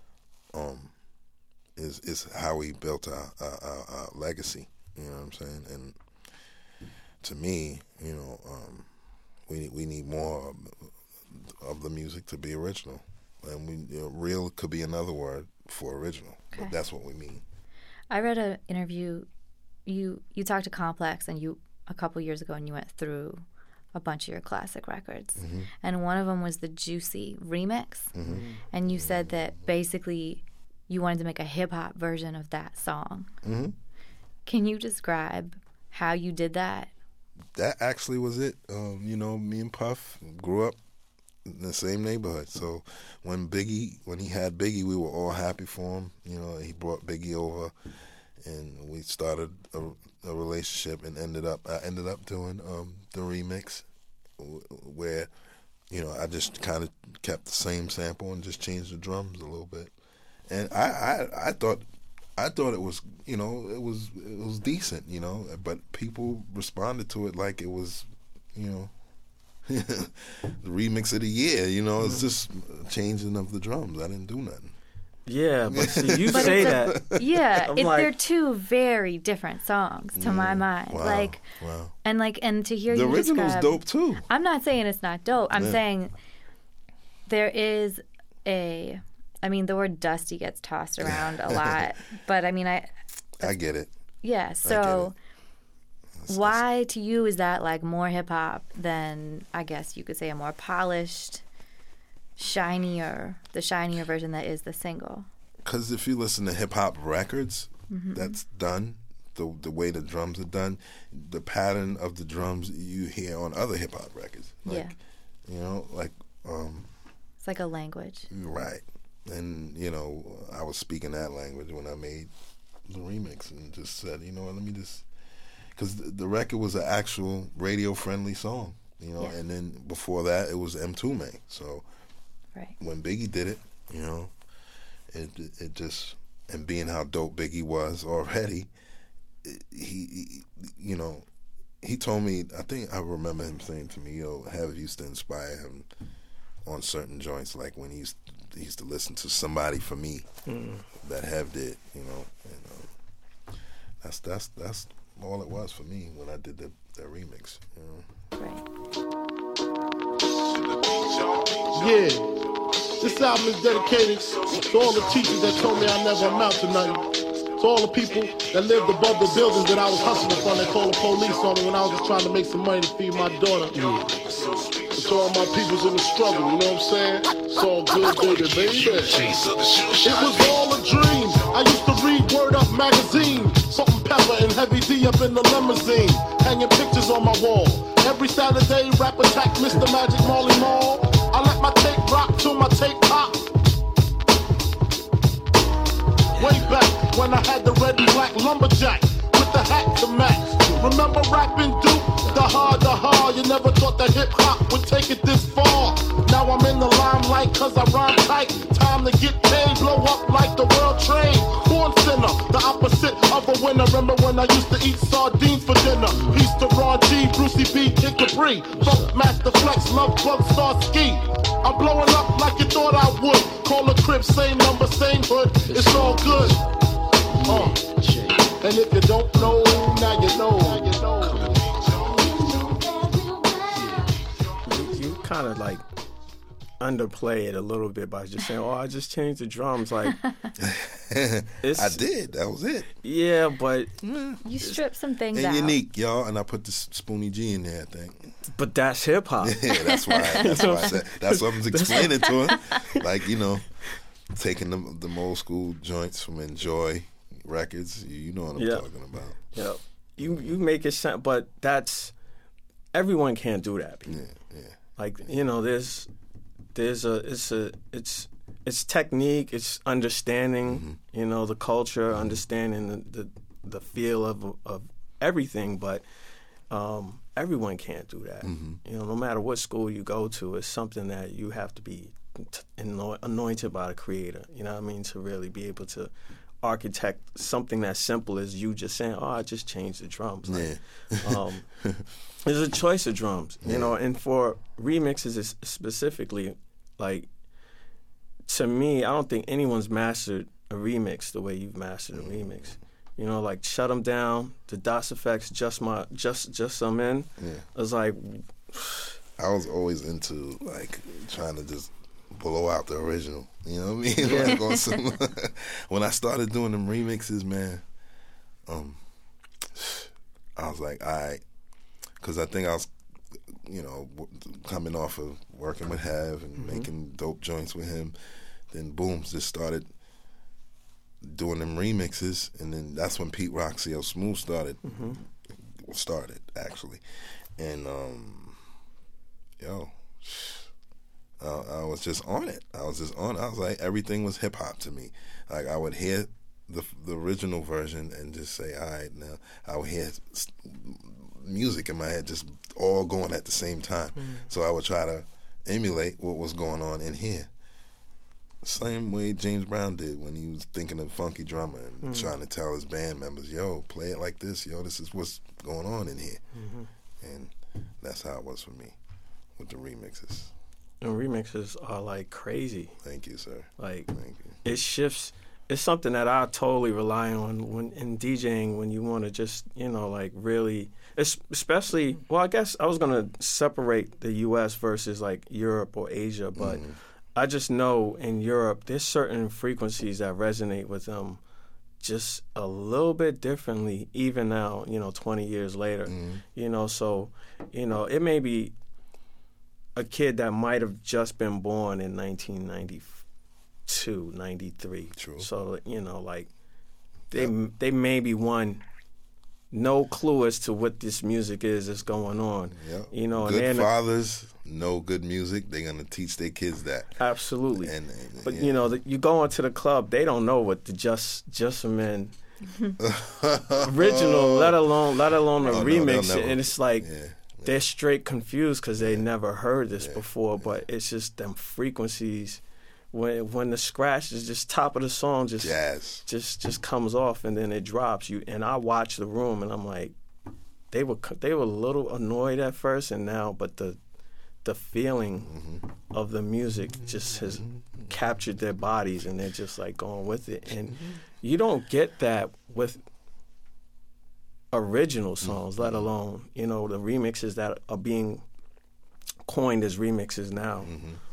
is how we built our legacy. You know what I'm saying? And to me, you know, we need more of the music to be original, and real could be another word for original. Okay. But that's what we mean. I read an interview. You talked to Complex, and a couple years ago, and you went through a bunch of your classic records, and one of them was the Juicy remix, and you said that basically you wanted to make a hip hop version of that song. Can you describe how you did that? That actually was it. You know, me and Puff grew up in the same neighborhood. So when he had Biggie, we were all happy for him. You know, he brought Biggie over, and we started a relationship, and I ended up doing the remix, where, you know, I just kind of kept the same sample and just changed the drums a little bit. And I thought it was, you know, it was decent, you know, but people responded to it like it was, you know, the remix of the year, you know. It's just changing of the drums. I didn't do nothing. Yeah, but see, you say that. Yeah, they're two very different songs to my mind. Wow, And to hear the you original's describe, dope too. I'm not saying it's not dope. I'm saying there is the word dusty gets tossed around a lot, but I mean, I get it. Yeah, so why to you is that like more hip hop than, I guess you could say, a more polished, the shinier version that is the single? Because if you listen to hip hop records, that's done the way the drums are done, the pattern of the drums you hear on other hip hop records. Like, you know, like it's like a language, right? And you know, I was speaking that language when I made the remix and just said, you know what, let me just, because the record was an actual radio friendly song, you know, and then before that it was M2 so when Biggie did it, you know, it just, and being how dope Biggie was already, he you know, he told me, I think I remember him saying to me, yo, Hev used to inspire him on certain joints, like when he used to listen to Somebody For Me that Hev did, you know, and that's all it was for me when I did that remix, you know. Yeah. This album is dedicated to all the teachers that told me I never amount to nothing. To all the people that lived above the buildings that I was hustling from, that called the police on me when I was just trying to make some money to feed my daughter. To all my peoples in the struggle, you know what I'm saying? It's all good, baby. It was all a dream. I used to read Word Up magazine, Salt-N-Pepa and Heavy D up in the limousine, hanging pictures on my wall. Every Saturday, rap attack, Mr. Magic Marley Marl. I let my tape rock till my tape pop. Way back when I had the red and black lumberjack with the hat to match. Remember rapping Duke? The hard. You never thought that hip hop would take it this far. Now I'm in the limelight cause I rhyme tight. Time to get paid, blow up like the world trade. Born sinner, the opposite of a winner. Remember when I used to eat sardines for dinner? Peace to Ron G, Brucey B, Kid Capri, Funk Master Flex, Love Bug, Star Ski. I'm blowing up like you thought I would. Call a crib, same number, same hood. It's all good. And if you don't know, now you know. You kind of like underplay it a little bit by just saying, "Oh, I just changed the drums." Like, I did. That was it. Yeah, but you stripped some things and out. Unique, y'all, and I put the Spoonie G in there, I think. But that's hip hop. Yeah, that's why. That's why I said. That's what I was explaining to him. Like, you know, taking the old school joints from Enjoy Records. You know what I'm talking about. Yep. You make it sound, but that's, everyone can't do that. People. Yeah. Like, you know, it's technique, it's understanding, you know, the culture, understanding the feel of everything, but everyone can't do that. You know, no matter what school you go to, it's something that you have to be anointed by the creator, you know what I mean, to really be able to architect something that's simple as you just saying, "Oh, I just changed the drums." Like, there's a choice of drums, you know, and for remixes specifically, like, to me, I don't think anyone's mastered a remix the way you've mastered a remix. You know, like Shut 'Em Down, the Das EFX, just some in. Yeah. I was like, I was always into like trying to just blow out the original. You know what I mean? Like on some, when I started doing them remixes, man, I was like, all right, because I think I was, you know, coming off of working with Hev and making dope joints with him. Then boom, just started doing them remixes, and then that's when Pete Rock, CL Smooth started actually, and I was just on it. I was like, everything was hip hop to me. Like, I would hear the original version and just say, all right, now I would hear music in my head just all going at the same time. So I would try to emulate what was going on in here. Same way James Brown did when he was thinking of Funky Drummer and trying to tell his band members, yo, play it like this, yo, this is what's going on in here. And that's how it was for me with the remixes. and remixes are like crazy. Thank you, sir. Like, thank you. It shifts. It's something that I totally rely on when in DJing, when you want to just, like really, especially, well, I guess I was going to separate the U.S. versus like Europe or Asia, but I just know in Europe, there's certain frequencies that resonate with them just a little bit differently, even now, 20 years later, so, it may be a kid that might have just been born in 1992, 93. True. So, like, they may be no clue as to what this music is that's going on. Yep. Good fathers know good music. They're going to teach their kids that. Absolutely. But, you go into the club, they don't know what the Just Men original, let alone the remix. And it's like they're straight confused because they never heard this before. But it's just them frequencies. When the scratch is just top of the song, just comes off and then it drops. And I watch the room and I'm like, they were a little annoyed at first and now, but the feeling of the music just has captured their bodies and they're just like going with it. And you don't get that with original songs, let alone the remixes that are being coined as remixes now.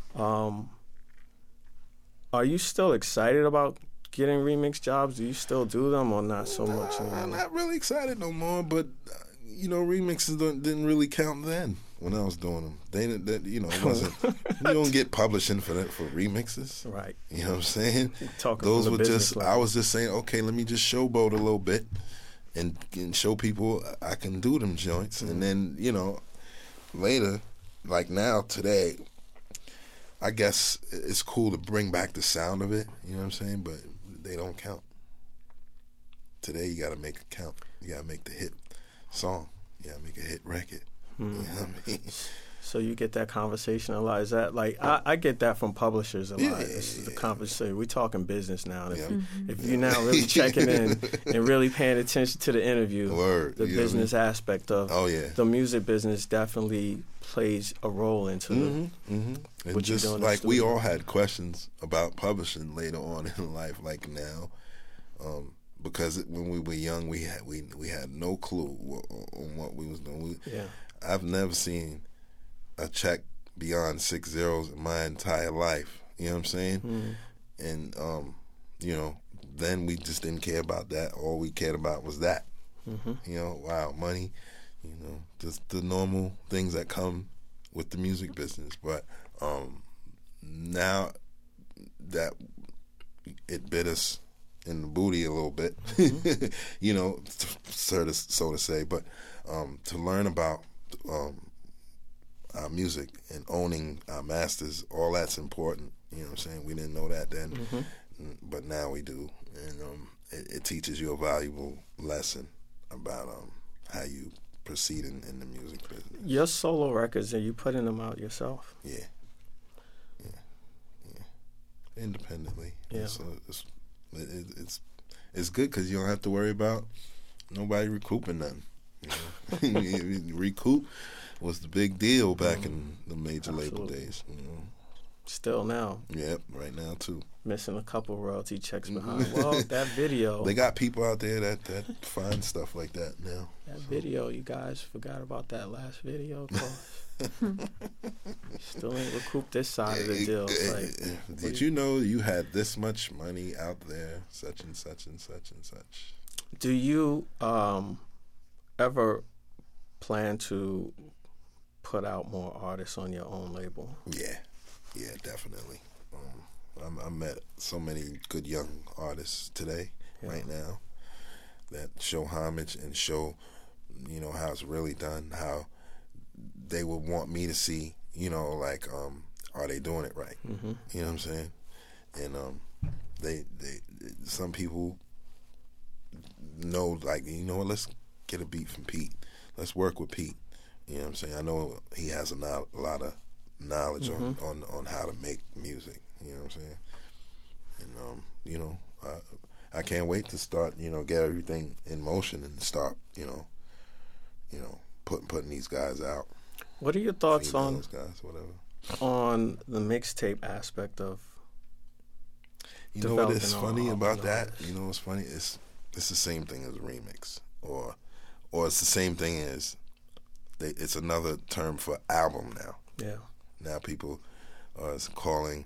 Are you still excited about getting remix jobs? Do you still do them or not so much anymore? I'm not really excited no more, but remixes didn't really count then when I was doing them. It wasn't. You don't get publishing for remixes, right? You know what I'm saying? Those were just. I was just saying, okay, let me just showboat a little bit and show people I can do them joints, and then later, like now today. I guess it's cool to bring back the sound of it, you know what I'm saying? But they don't count. Today you got to make it count. You got to make the hit song. You got to make a hit record. You know what I mean? So you get that conversation a lot. Is that like I get that from publishers a lot. The conversation. We're talking business now. And if you're now really checking in and really paying attention to the interview, the business aspect of the music business definitely plays a role into and just like we all had questions about publishing later on in life, like now, because when we were young, we had no clue on what we was doing. I've never seen a check beyond 6 zeros in my entire life. You know what I'm saying? And then we just didn't care about that. All we cared about was that. Wow, money. Just the normal things that come with the music business. But now that it bit us in the booty a little bit, so to say. But to learn about our music and owning our masters, all that's important. You know what I'm saying? We didn't know that then, but now we do. And it teaches you a valuable lesson about how you proceed in the music business. Your solo records, are you putting them out yourself? Yeah. Independently. Yeah. So it's good because you don't have to worry about nobody recouping nothing. Recoup was the big deal back in the major label days. Still now. Yep, right now too. Missing a couple royalty checks behind. Well, that video. They got people out there that find stuff like that now. That video, you guys forgot about that last video. Still ain't recouped this side of the deal. Did you know you had this much money out there, such and such and such and such? Do you ever plan to put out more artists on your own label? Yeah, definitely. I met so many good young artists today, right now, that show homage and show, how it's really done, how they would want me to see, are they doing it right? You know what I'm saying? And they some people know, like, let's get a beat from Pete. Let's work with Pete. You know what I'm saying? I know he has a lot of knowledge on how to make music. You know what I'm saying? And I can't wait to start. Get everything in motion and start. Putting these guys out. What are your thoughts on those guys? Whatever. on the mixtape aspect of? You know what is funny about that? You know what's funny? It's the same thing as a remix, or it's the same thing as it's another term for album now. Yeah. Now people are calling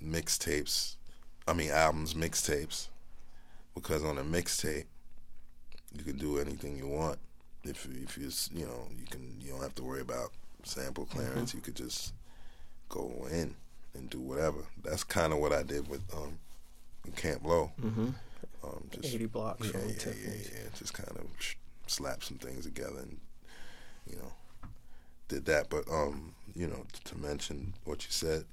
albums mixtapes, because on a mixtape you can do anything you want. If you don't have to worry about sample clearance. Mm-hmm. You could just go in and do whatever. That's kind of what I did with Camp Lo. Mm-hmm. Just 80 blocks. Yeah. Just kind of slap some things together and did that. But to mention what you said,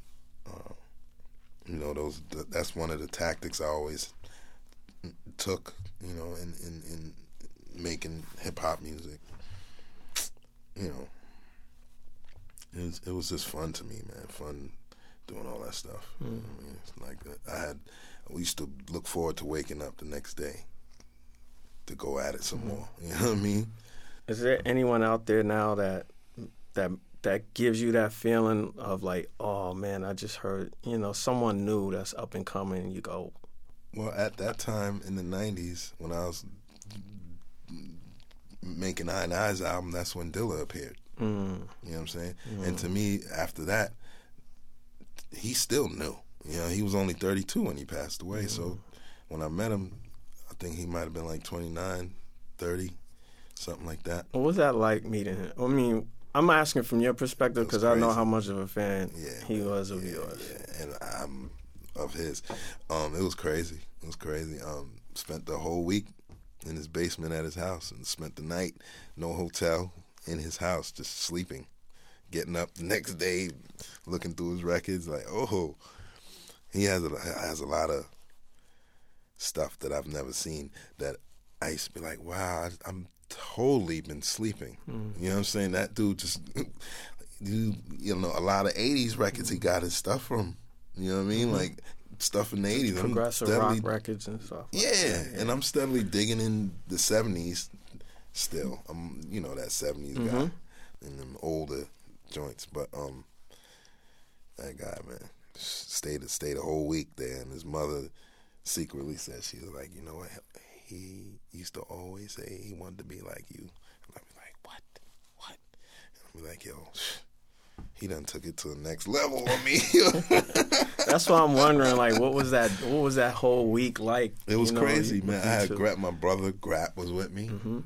that's one of the tactics I always took, in making hip hop music. It was just fun to me, man. Fun doing all that stuff. Mm. I mean, it's like we used to look forward to waking up the next day to go at it some more. You know what I mean? Is there anyone out there now that gives you that feeling of like, oh man, I just heard, someone new that's up and coming, and you go? Well, at that time in the 90s, when I was making Iron Eyes album, that's when Dilla appeared. Mm. You know what I'm saying? Mm. And to me, after that, he still new. He was only 32 when he passed away. Mm. So when I met him, I think he might have been like 29, 30, something like that. What was that like meeting him? I mean, I'm asking from your perspective because I know how much of a fan he was of yours. Yeah, and I'm of his. It was crazy. Spent the whole week in his basement at his house and spent the night, no hotel, in his house, just sleeping. Getting up the next day, looking through his records, like, oh, he has a lot of stuff that I've never seen that I used to be like, wow, I'm totally been sleeping. Mm. You know what I'm saying? That dude just, a lot of 80s records he got his stuff from. You know what I mean? Mm-hmm. Like, stuff in the 80s. Progressive rock records and stuff. Yeah, and I'm steadily digging in the 70s still. I'm, that 70s guy in them older joints. But that guy, man, stayed a whole week there, and his mother secretly said, she was like, you know what, he used to always say he wanted to be like you. And I'd be like, what? And I'd be like, yo, he done took it to the next level on me. That's why I'm wondering, like, what was that whole week like? It was crazy, man. I had my brother Grap was with me, and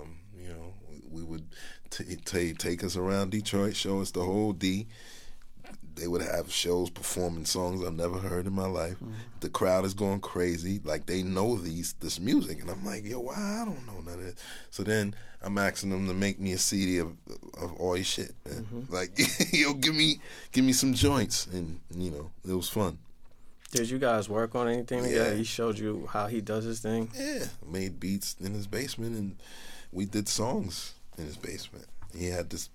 we would take us around Detroit, show us the whole D. They would have shows performing songs I've never heard in my life. Mm-hmm. The crowd is going crazy, like they know this music, and I'm like, yo, why I don't know none of it. So then I'm asking them to make me a CD of all his shit, man. Mm-hmm. Like, yo, give me some joints, and it was fun. Did you guys work on anything together? He showed you how he does his thing? Yeah, made beats in his basement, and we did songs in his basement. He had this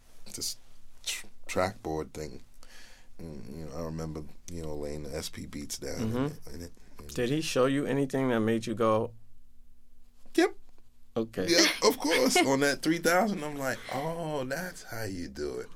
trackboard thing. And, I remember, laying the SP beats down in it. Did he show you anything that made you go, yep. Okay. Yeah, of course. On that 3000, I'm like, oh, that's how you do it.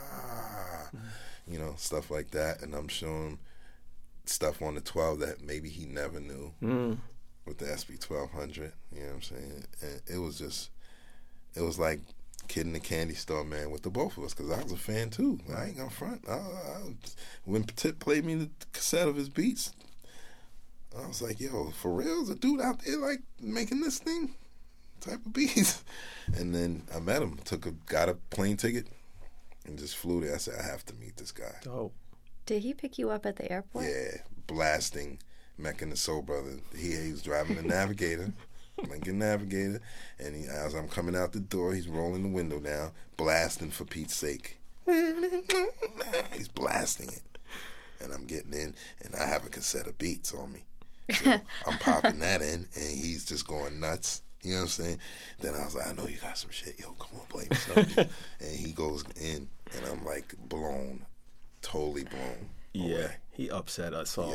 Stuff like that. And I'm showing stuff on the 12 that maybe he never knew with the SP 1200. You know what I'm saying? And it was like Kid in the Candy Store, man, with the both of us, because I was a fan too. I ain't gonna front. When Petit played me the cassette of his beats, I was like, yo, for real? There's a dude out there like making this thing type of beats. And then I met him, got a plane ticket, and just flew there. I said, I have to meet this guy. Oh. Did he pick you up at the airport? Yeah, blasting Mecca and the Soul Brother. He was driving the Navigator. Lincoln Navigator, and as I'm coming out the door, he's rolling the window down, blasting For Pete's Sake. He's blasting it, and I'm getting in, and I have a cassette of beats on me. So I'm popping that in, and he's just going nuts. You know what I'm saying? Then I was like, I know you got some shit. Yo, come on, play me something. And he goes in, and I'm like blown, totally blown. Yeah, away. He upset us all.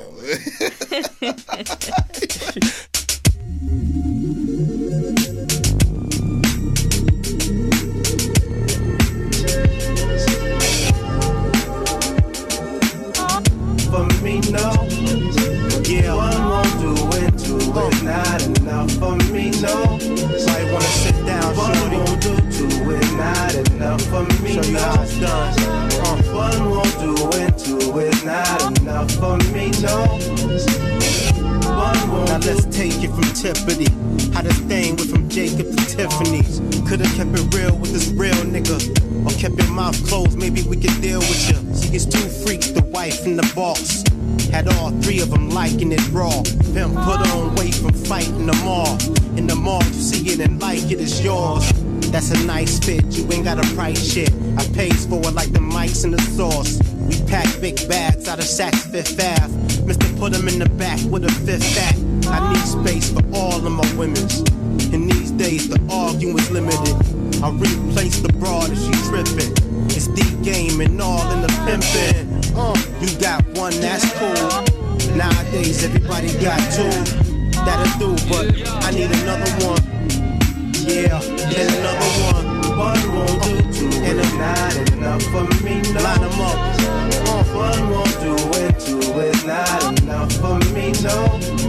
it from Tiffany. How this thing went from Jacob to Tiffany's. Could've kept it real with this real nigga, or kept your mouth closed, maybe we could deal with you. See, it's two freaks, the wife and the boss. Had all three of them liking it raw. Pimp put on weight from fighting them all. In the mall, you see it and like it, it's yours. That's a nice fit, you ain't gotta price shit. I pays for it like the mics and the sauce. We pack big bags out of Saks Fifth Ave. Mr. Put them in the back with a fifth back. I need space for all of my women's. In these days, the arguing's limited. I replace the broad if she trippin'. It's the game and all in the pimpin'. You got one, that's cool. Nowadays, everybody got two. That'll do, but I need another one. Yeah, and another one. One won't do, two and it's not enough for me, no. Line them up. One won't do and two is not enough for me, no.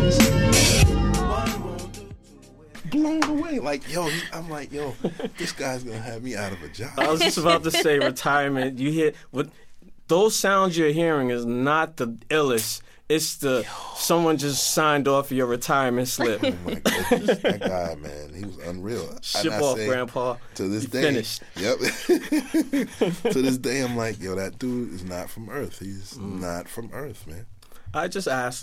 Blown away, like yo, I'm like yo, this guy's gonna have me out of a job. I was just about to say retirement. You hear what those sounds you're hearing is not the illest. It's the someone just signed off your retirement slip. Oh my goodness, that guy, man, he was unreal. Ship off, Grandpa. To this day, finished. Yep. To this day, I'm like, yo, that dude is not from Earth. He's not from Earth, man. I just asked,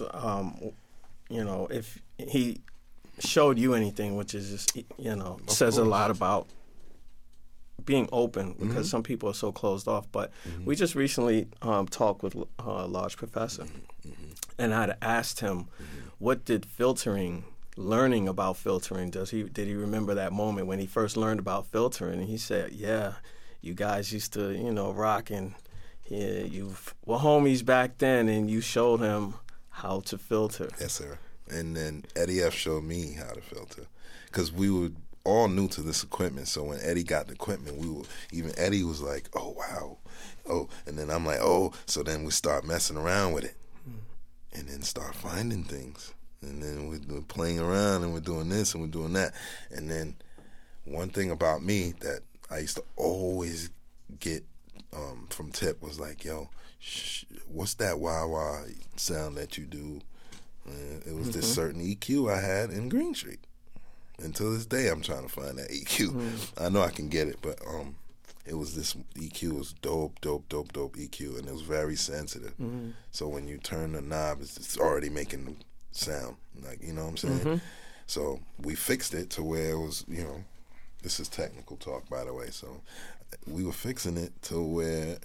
if he showed you anything, which is just, says a lot about being open, because some people are so closed off. But we just recently talked with Large Professor, and I'd asked him, what did learning about filtering, did he remember that moment when he first learned about filtering? And he said, yeah, you guys used to, rock, and you were homies back then, and you showed him how to filter. Yes, sir. And then Eddie F showed me how to filter, because we were all new to this equipment. So when Eddie got the equipment, even Eddie was like, oh, wow. Oh, and then I'm like, oh. So then we start messing around with it, and then start finding things. And then we're playing around, and we're doing this, and we're doing that. And then one thing about me that I used to always get from Tip was like, yo, what's that wah-wah sound that you do? It was this certain EQ I had in Green Street. And to this day, I'm trying to find that EQ. I know I can get it, but it was this EQ. It was dope EQ, and it was very sensitive. So when you turn the knob, it's already making the sound, like, you know what I'm saying? So we fixed it to where it was, this is technical talk, by the way. So we were fixing it to where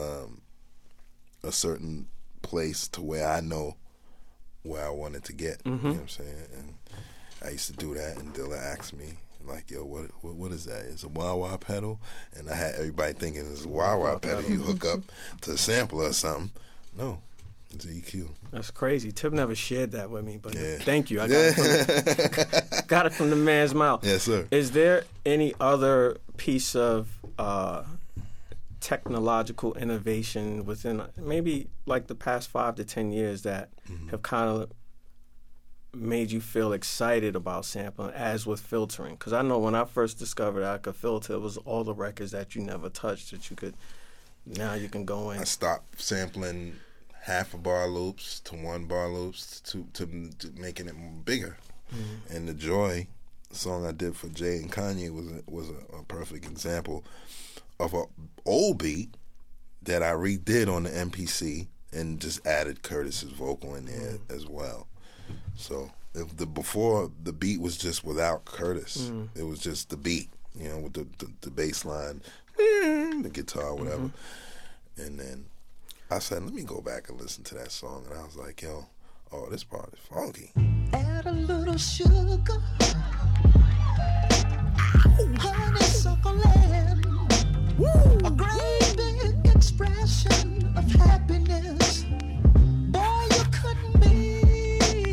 a certain place to where I know where I wanted to get. You know what I'm saying? And I used to do that, and Dilla asked me, like, yo, what is that? It's a wah-wah pedal? And I had everybody thinking it's a wah-wah pedal you hook up to a sampler or something. No, it's an EQ. That's crazy. Tip never shared that with me, but thank you. I got it from the man's mouth. Yes, sir. Is there any other piece of technological innovation within maybe like the past 5 to 10 years that have kind of made you feel excited about sampling, as with filtering? Because I know when I first discovered I could filter, it was all the records that you never touched that you could, now you can go in. I stopped sampling half a bar loops to 1 bar loops to making it bigger. And The Joy song I did for Jay and Kanye was a perfect example of an old beat that I redid on the MPC and just added Curtis's vocal in there as well. So before the beat was just without Curtis, it was just the beat, with the bass line, the guitar, whatever. And then I said, let me go back and listen to that song, and I was like, yo, oh, this part is funky. Add a little sugar, honeysuckle and a great big expression of happiness. Boy, you couldn't miss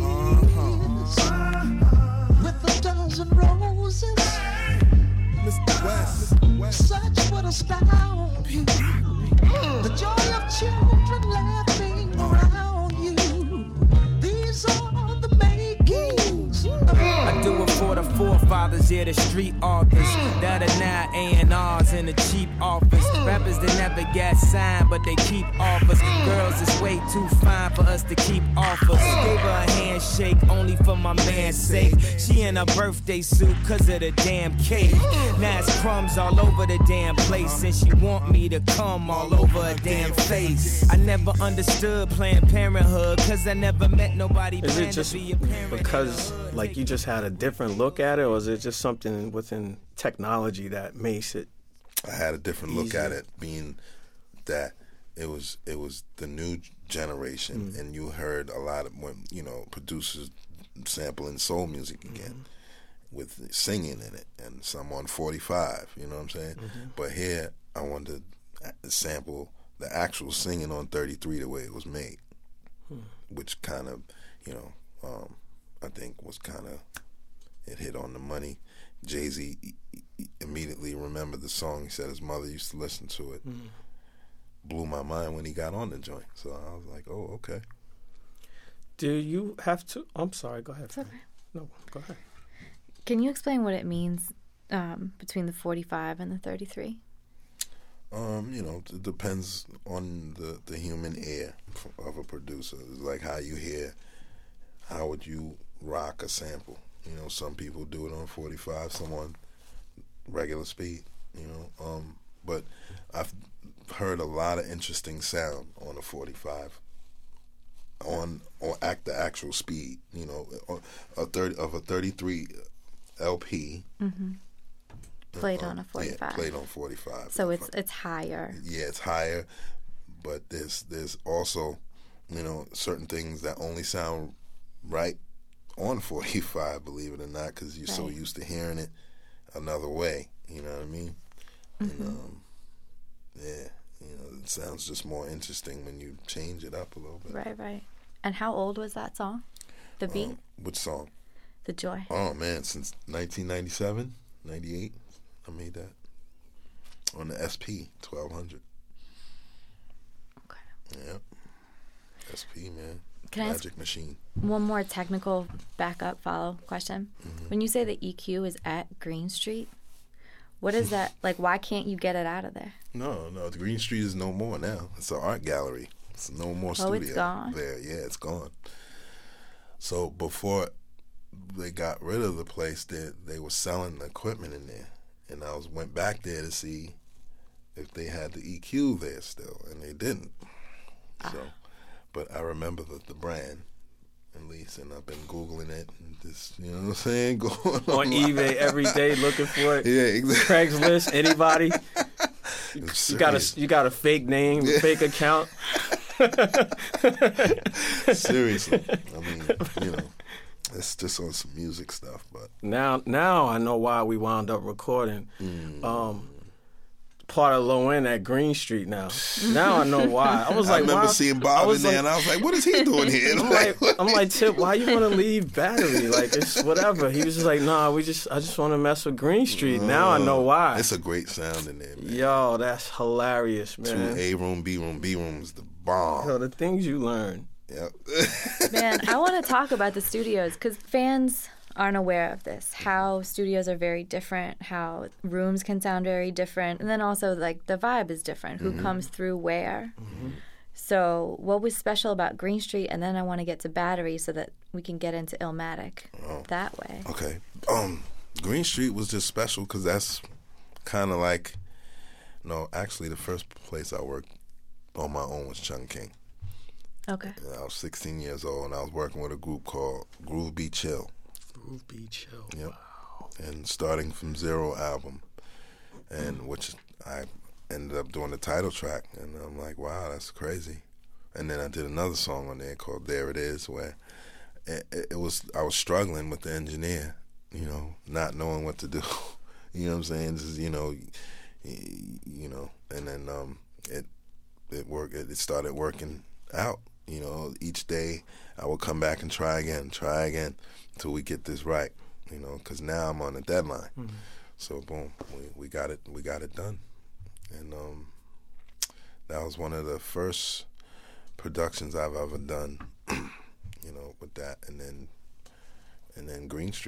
with a dozen roses. Mr. West, such would astound you. The joy of children laughing around you. These are the makings. I do it for the forefathers fathers, yeah, the street authors that are now A&Rs in the cheap office. Rappers that never got signed, but they keep offers. Girls is way too fine for us to keep offers. Gave her a handshake only for my man's sake. She in a birthday suit cause of the damn cake. Now it's crumbs all over the damn place, and she want me to come all over her damn face. I never understood Planned Parenthood cause I never met nobody. Is it just because like you just had a different look at it, or is it just something within technology that makes it? I had a different look at it, being that it was the new generation, and you heard a lot of when producers sampling soul music again, with singing in it, and some on 45. You know what I'm saying? But here I wanted to sample the actual singing on 33 the way it was made, which kind of I think was kind of, it hit on the money. Jay-Z immediately remembered the song. He said his mother used to listen to it. Blew my mind when he got on the joint. So I was like, oh, okay. Do you have to? I'm sorry, go ahead. It's okay. No, go ahead. Can you explain what it means between the 45 and the 33? It depends on the human ear of a producer. It's like how you hear, how would you rock a sample? Some people do it on 45, some on regular speed, but I've heard a lot of interesting sound on a 45 on the actual speed, a 33 LP. Played on a 45. Yeah, played on 45. So it's higher. Yeah, it's higher, but there's also, certain things that only sound right on 45, believe it or not, because you're so used to hearing it another way. You know what I mean? And it sounds just more interesting when you change it up a little bit. Right. And how old was that song? The beat? Which song? The Joy. Oh man, since 1997, 98, I made that on the SP 1200. Okay. Yep. SP, man. Can Magic Machine. One more technical backup follow question. When you say the EQ is at Green Street, what is that? Like, why can't you get it out of there? No, the Green Street is no more now. It's an art gallery. It's no more studio. Oh, it's gone? There. Yeah, it's gone. So before they got rid of the place, they were selling the equipment in there. And I went back there to see if they had the EQ there still, and they didn't. So, but I remember the brand, at least, and I've been Googling it, and just, you know what I'm saying, going on eBay every day looking for it. Yeah, exactly. Craigslist, anybody. You got a fake name, fake account. Seriously, I mean, it's just on some music stuff. But now I know why we wound up recording part of Low End at Green Street. Now I know why. I remember seeing Bob in there, and I was like, "What is he doing here?" I'm like, Tip, why you want to leave Battery? Like, it's whatever. He was just like, "Nah, I just want to mess with Green Street." Now I know why. It's a great sound in there, man. Yo, that's hilarious, man. 2 A room, B room, B room is the bomb. Yo, the things you learn. Yep. Man, I want to talk about the studios because fans aren't aware of this, how studios are very different, how rooms can sound very different, and then also like the vibe is different, who comes through where. So what was special about Green Street? And then I want to get to Battery so that we can get into Illmatic that way. Okay. Green Street was just special because that's kind of like, actually the first place I worked on my own was Chung King. Okay. And I was 16 years old, and I was working with a group called Groove Be Chill. Groove Be Chill. Yep. Wow. And starting from Zero album, and which I ended up doing the title track, and I'm like, wow, that's crazy. And then I did another song on there called There It Is, where I was struggling with the engineer, not knowing what to do. You know what I'm saying? Just, and then it worked. It started working out. Each day I would come back and try again until we get this right. Because now I'm on a deadline. So boom, we got it done, and that was one of the first productions I've ever done. With that, and then Green Street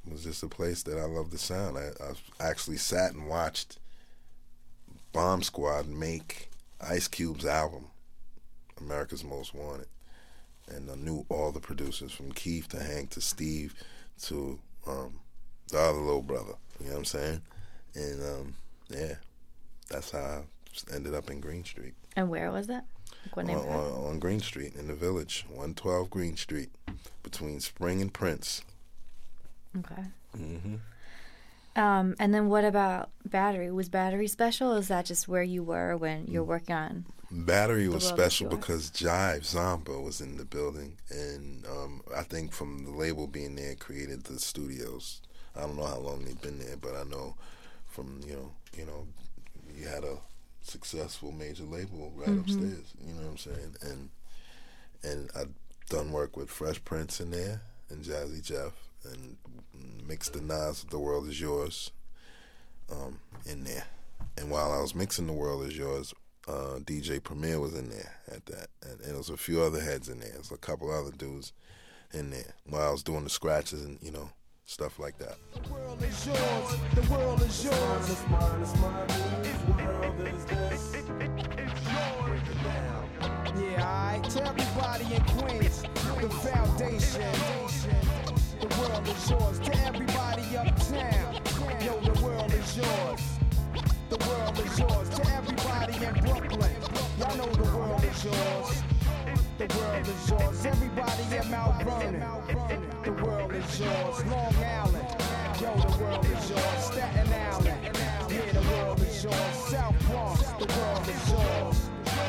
was just a place that I loved the sound. I actually sat and watched Bomb Squad make Ice Cube's album, America's Most Wanted. And I knew all the producers, from Keith to Hank to Steve to the other little brother. You know what I'm saying? And yeah, that's how I ended up in Green Street. And where was that? Like what neighborhood? On Green Street in the Village, 112 Green Street, between Spring and Prince. Okay. Mm-hmm. And then what about Battery? Was Battery special, or is that just where you were when you're working on? Battery was special because Jive Zomba was in the building, and I think from the label being there created the studios. I don't know how long they've been there, but I know from you had a successful major label right upstairs. You know what I'm saying? And I've done work with Fresh Prince in there and Jazzy Jeff, and mixed the Nas with The World Is Yours in there. And while I was mixing The World Is Yours, DJ Premier was in there at that, and there was a few other heads in there. There was a couple other dudes in there while I was doing the scratches and stuff like that. The world is yours. The world is yours. It's mine. It's mine. The world is this. It's yours. Yeah, alright. To everybody in Queens, the foundation. The world is yours. To everybody uptown, yo, the world is yours. The world is yours. To everybody in Brooklyn, y'all know the world is yours. The world is yours. Everybody in Mount Vernon, the world is yours. Long Island, yo, the world is yours. Staten Island, yeah, the world is yours. South Bronx, the world is yours.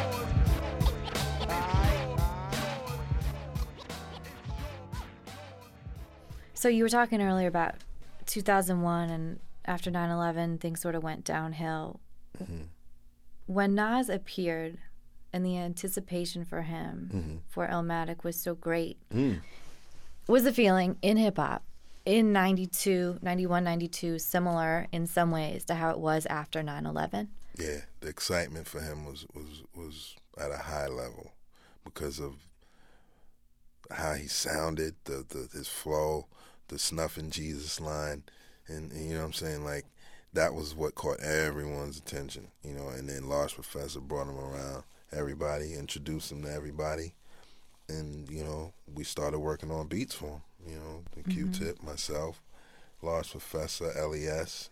So you were talking earlier about 2001, and after 9/11, things sort of went downhill. Mm-hmm. When Nas appeared, and the anticipation for him for Illmatic was so great, was the feeling in hip-hop in 92, 91, 92 similar in some ways to how it was after 9/11? Yeah, the excitement for him was at a high level because of how he sounded, his flow, the Snuffin' Jesus line, and you know what I'm saying, like that was what caught everyone's attention, and then Large Professor brought him around everybody, introduced him to everybody, and we started working on beats for him, the Q-Tip, myself, Large Professor, LES,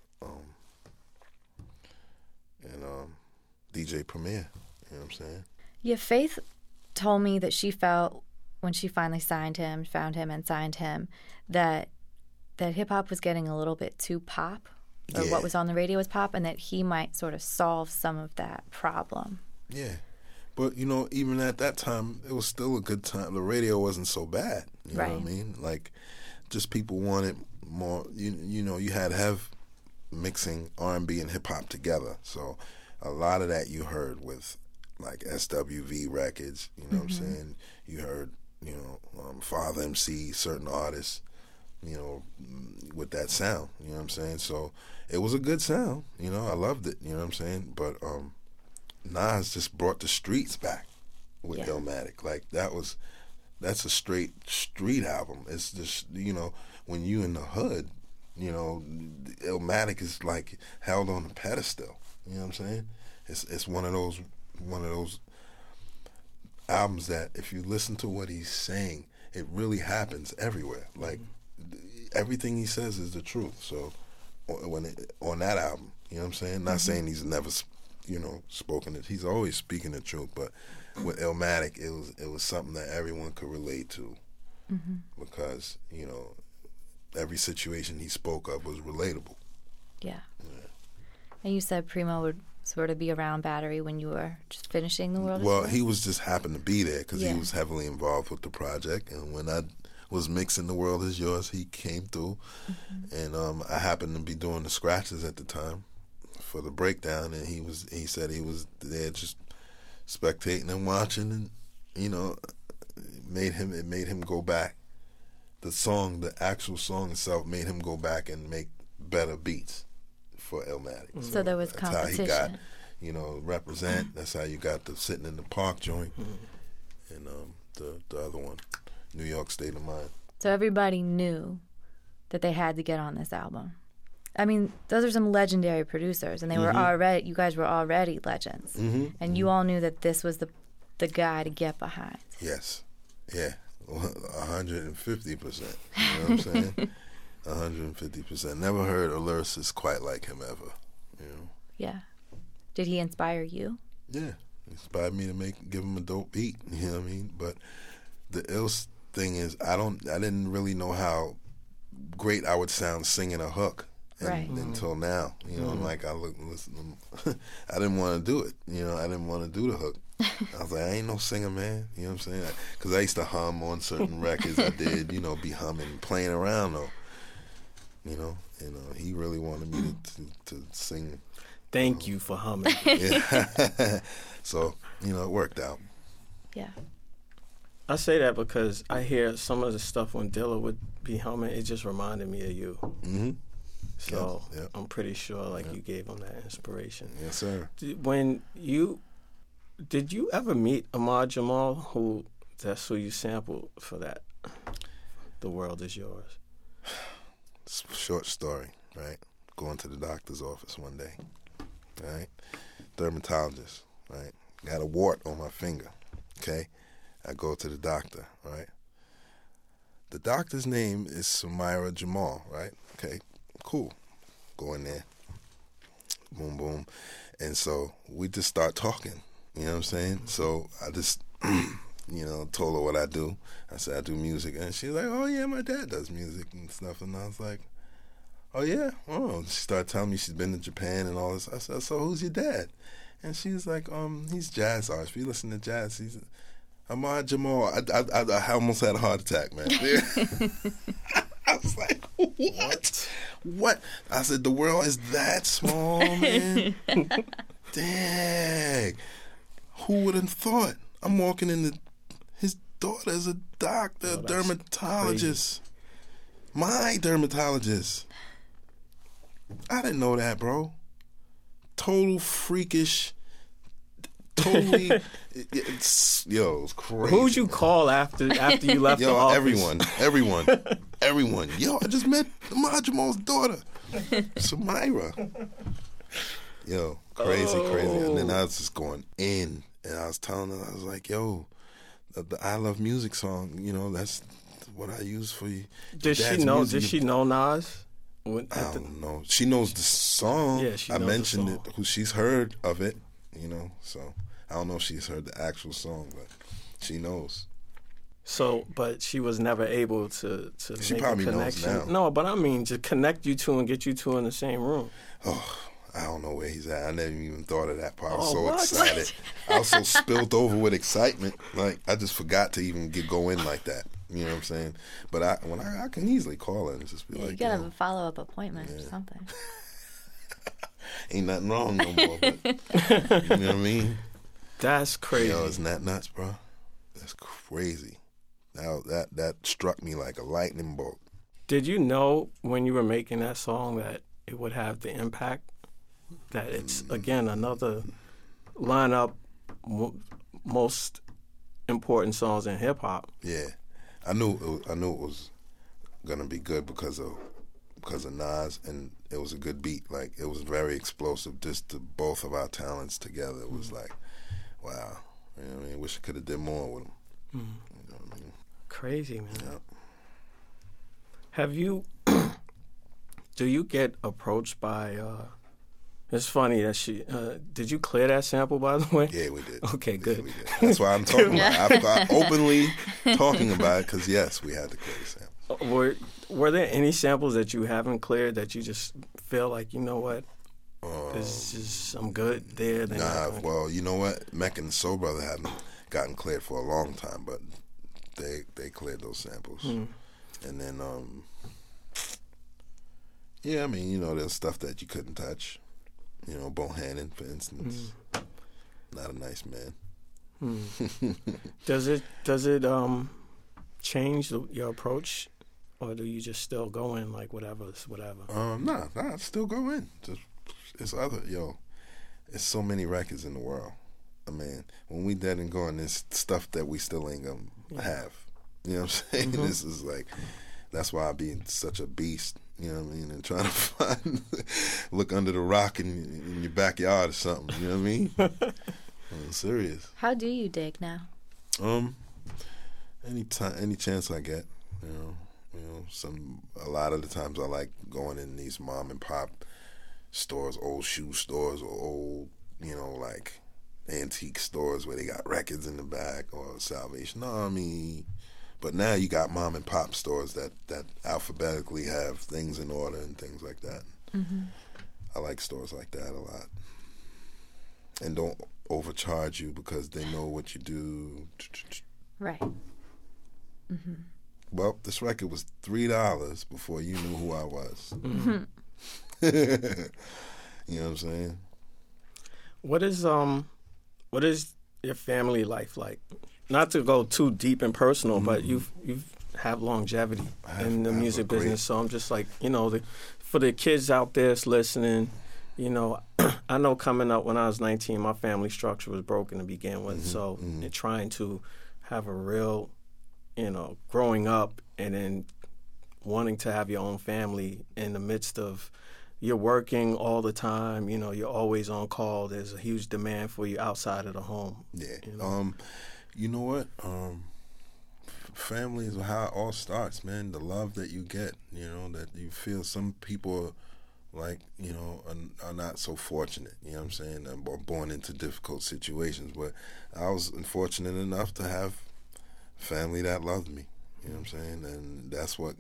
and DJ Premier, you know what I'm saying? Yeah, Faith told me that she felt when she finally found him and signed him, that hip-hop was getting a little bit too pop, or what was on the radio was pop, and that he might sort of solve some of that problem. Yeah. But, even at that time, it was still a good time. The radio wasn't so bad, you know what I mean? Like, just people wanted more, you had Hev mixing R&B and hip-hop together, so a lot of that you heard with, like, SWV records, you know what I'm saying? You heard, Father MC, certain artists, with that sound, you know what I'm saying? So it was a good sound, I loved it, you know what I'm saying? But Nas just brought the streets back with Illmatic. Like that's a straight street album. It's just, when you in the hood, Illmatic is like held on a pedestal, you know what I'm saying? It's one of those albums that if you listen to what he's saying, it really happens everywhere. Like everything he says is the truth. So on that album, you know what I'm saying? Not saying he's never, spoken it. He's always speaking the truth. But with Illmatic, it was something that everyone could relate to because every situation he spoke of was relatable. Yeah. And you said Primo would sort of be around Battery when you were just finishing The World Is Yours? Well, he was just happened to be there because he was heavily involved with the project, and when I was mixing The World Is Yours, he came through, and I happened to be doing the scratches at the time for the breakdown, and he said he was there just spectating and watching, and it made him go back. The actual song itself made him go back and make better beats for Illmatic. So there was competition. That's how he got, Represent. That's how you got the Sitting in the Park joint, and the other one, New York State of Mind. So everybody knew that they had to get on this album? I mean, those are some legendary producers, and they were already, you guys were already legends. And you all knew that this was the guy to get behind. Yes. Yeah. 150%. You know what I'm saying? 150%. Never heard a lyricist quite like him ever. You know? Yeah. Did he inspire you? Yeah. He inspired me to give him a dope beat. You know what I mean? But the ill thing is, I didn't really know how great I would sound singing a hook. Until now, you know, listen, I didn't want to do it. You know, I didn't want to do the hook. I was like, I ain't no singer, man. You know what I'm saying? Because I used to hum on certain records. I did, you know, be humming, playing around though. You know, and he really wanted me to sing. Thank you for humming. Yeah. So, you know, it worked out. Yeah. I say that because I hear some of the stuff when Dilla would be humming. It just reminded me of you. Mm-hmm. So I'm pretty sure you gave him that inspiration. Yes, sir. Did you ever meet Ahmad Jamal? That's who you sampled for that. The World Is Yours. Short story, right? Going to the doctor's office one day, right? Dermatologist, right? Got a wart on my finger, okay? I go to the doctor, right? The doctor's name is Samira Jamal, right? Okay. Cool. Go in there. Boom, boom. And so we just start talking. You know what I'm saying? So I just, told her what I do. I said, I do music. And she's like, oh, yeah, my dad does music and stuff. And I was like, oh, yeah? Oh. She started telling me she's been to Japan and all this. I said, so who's your dad? And she was like, he's jazz artist. If you listen to jazz, he's Ahmad Jamal. I almost had a heart attack, man. I was like, what? I said, the world is that small, man? Dang. Who would have thought? I'm walking into his daughter's a doctor, a dermatologist. Crazy. My dermatologist. I didn't know that, bro. Total freakish. Totally. It was crazy. Who'd you call after you left the office? Everyone. Yo, I just met Ahmad Jamal's daughter, Samira. Yo, crazy. And then I was just going in, and I was telling her, I was like, yo, the I Love Music song, that's what I use for you. Did she know Nas? I don't know. She knows the song. Yeah, she knows I mentioned it. She's heard of it, so I don't know if she's heard the actual song, but she knows. So, but she was never able to she make probably a connection. Knows now. No, but I mean to connect you two and get you two in the same room. Oh, I don't know where he's at. I never even thought of that part. I was so excited. I was so spilled over with excitement. Like I just forgot to even go in like that. You know what I'm saying? But I can easily call her and just be like, you gotta have a follow-up appointment or something. Ain't nothing wrong no more. But, you know what I mean? That's crazy. Yo, isn't that nuts, bro? That's crazy. Now that struck me like a lightning bolt. Did you know when you were making that song that it would have the impact? That it's again another lineup most important songs in hip hop. Yeah, I knew it was gonna be good because of Nas, and it was a good beat. Like it was very explosive. Just both of our talents together. It was like, wow. You know what I mean? Wish I could have did more with them. You know what I mean? Crazy, man. Yep. Have you? Do you get approached by? It's funny that she. Did you clear that sample, by the way? Yeah, we did. Okay, good. Yeah, we did. That's why I'm talking about it. I'm openly talking about it because, yes, we had to clear the sample. Were there any samples that you haven't cleared that you just feel like, you know what, this is I'm good there? Well, you know what? Mecca and Soul Brother haven't gotten cleared for a long time, but they cleared those samples. And then, yeah, I mean, there's stuff that you couldn't touch. Bohannon, for instance, not a nice man. Does it change your approach, or do you just still go in like whatever's whatever? Nah, still go in. It's so many records in the world. I mean, when we dead and gone, there's stuff that we still ain't gonna have. You know what I'm saying? This is like, That's why I be such a beast, you know what I mean, and trying to look under the rock in your backyard or something, you know what I mean? I'm serious. How do you dig now? Any chance I get, a lot of the times I like going in these mom and pop stores, old shoe stores, or old, like antique stores where they got records in the back, or Salvation Army. But now you got mom and pop stores that alphabetically have things in order and things like that. Mm-hmm. I like stores like that a lot. And don't overcharge you because they know what you do. Right. Mm-hmm. Well, this record was $3 before you knew who I was. Mm-hmm. You know what I'm saying? What is your family life like? Not to go too deep and personal, but you've have longevity in the music business. So I'm just like, for the kids out there that's listening, I know coming up when I was 19, my family structure was broken to begin with. Mm-hmm. So trying to have a real, growing up and then wanting to have your own family in the midst of you're working all the time, you're always on call. There's a huge demand for you outside of the home. Yeah. You know what? Family is how it all starts, man. The love that you get, that you feel. Some people, like, are not so fortunate, you know what I'm saying? Are born into difficult situations. But I was fortunate enough to have family that loved me, you know what I'm saying? And that's what,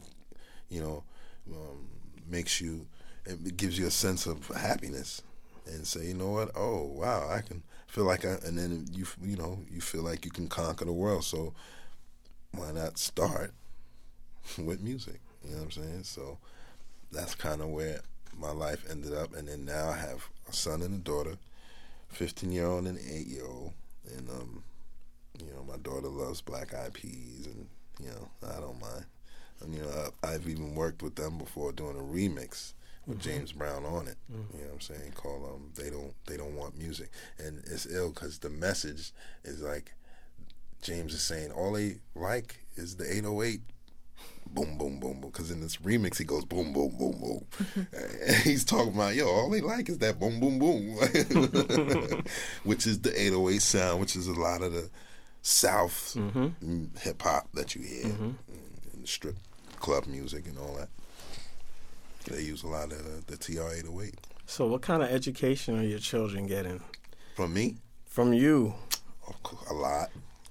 makes you, it gives you a sense of happiness. And say, you know what? Oh, wow! I can feel like and then you feel like you can conquer the world. So why not start with music? You know what I'm saying? So that's kind of where my life ended up. And then now I have a son and a daughter, 15-year-old and an 8-year-old. And my daughter loves Black Eyed Peas, and I don't mind. And I've even worked with them before doing a remix with James Brown on it, you know what I'm saying, called They Don't Want Music. And it's ill because the message is like, James is saying all they like is the 808, boom, boom, boom, boom, because in this remix he goes boom, boom, boom, boom. And he's talking about, all they like is that boom, boom, boom, which is the 808 sound, which is a lot of the South hip-hop that you hear, and the strip club music and all that. They use a lot of the TR-808. So what kind of education are your children getting? From me? From you? A lot.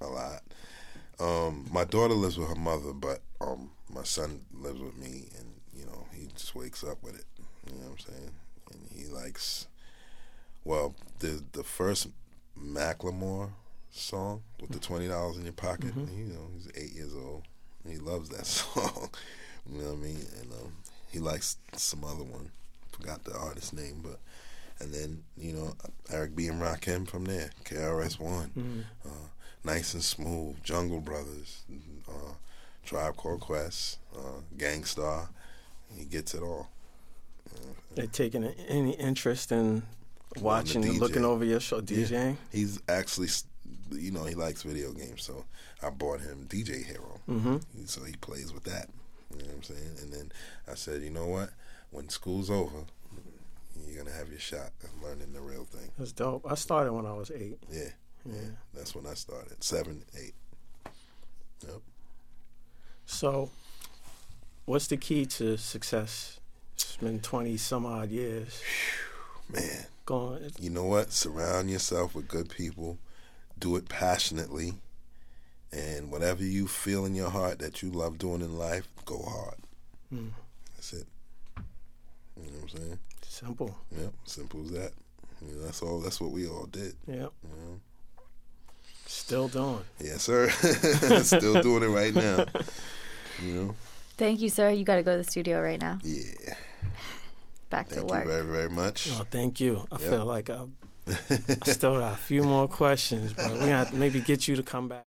My daughter lives with her mother, but my son lives with me, and, he just wakes up with it. You know what I'm saying? And he likes, the first Macklemore song with the $20 in your pocket, he's 8 years old. And he loves that song. You know what I mean? And he likes some other one. Forgot the artist's name, but and then Eric B and Rakim from there. KRS-One, Nice and Smooth, Jungle Brothers, Tribe Called Quest, Gang Starr. He gets it all. They taking any interest in watching and looking over your show, DJing? Yeah. He's actually, he likes video games, so I bought him DJ Hero, so he plays with that. You know what I'm saying? And then I said, you know what? When school's over, you're going to have your shot at learning the real thing. That's dope. I started when I was 8. Yeah. That's when I started. 7, 8. Yep. So, what's the key to success? It's been 20-some-odd years. Man. Going. You know what? Surround yourself with good people. Do it passionately. And whatever you feel in your heart that you love doing in life, go hard. That's it. You know what I'm saying? Simple. Yep, simple as that. That's all. That's what we all did. Yep. Still doing. Yes, sir. Still doing it right now. Thank you, sir. You got to go to the studio right now. Yeah. Back to work. Thank you very, very much. Oh, thank you. I feel like I still got a few more questions, but we got to maybe get you to come back.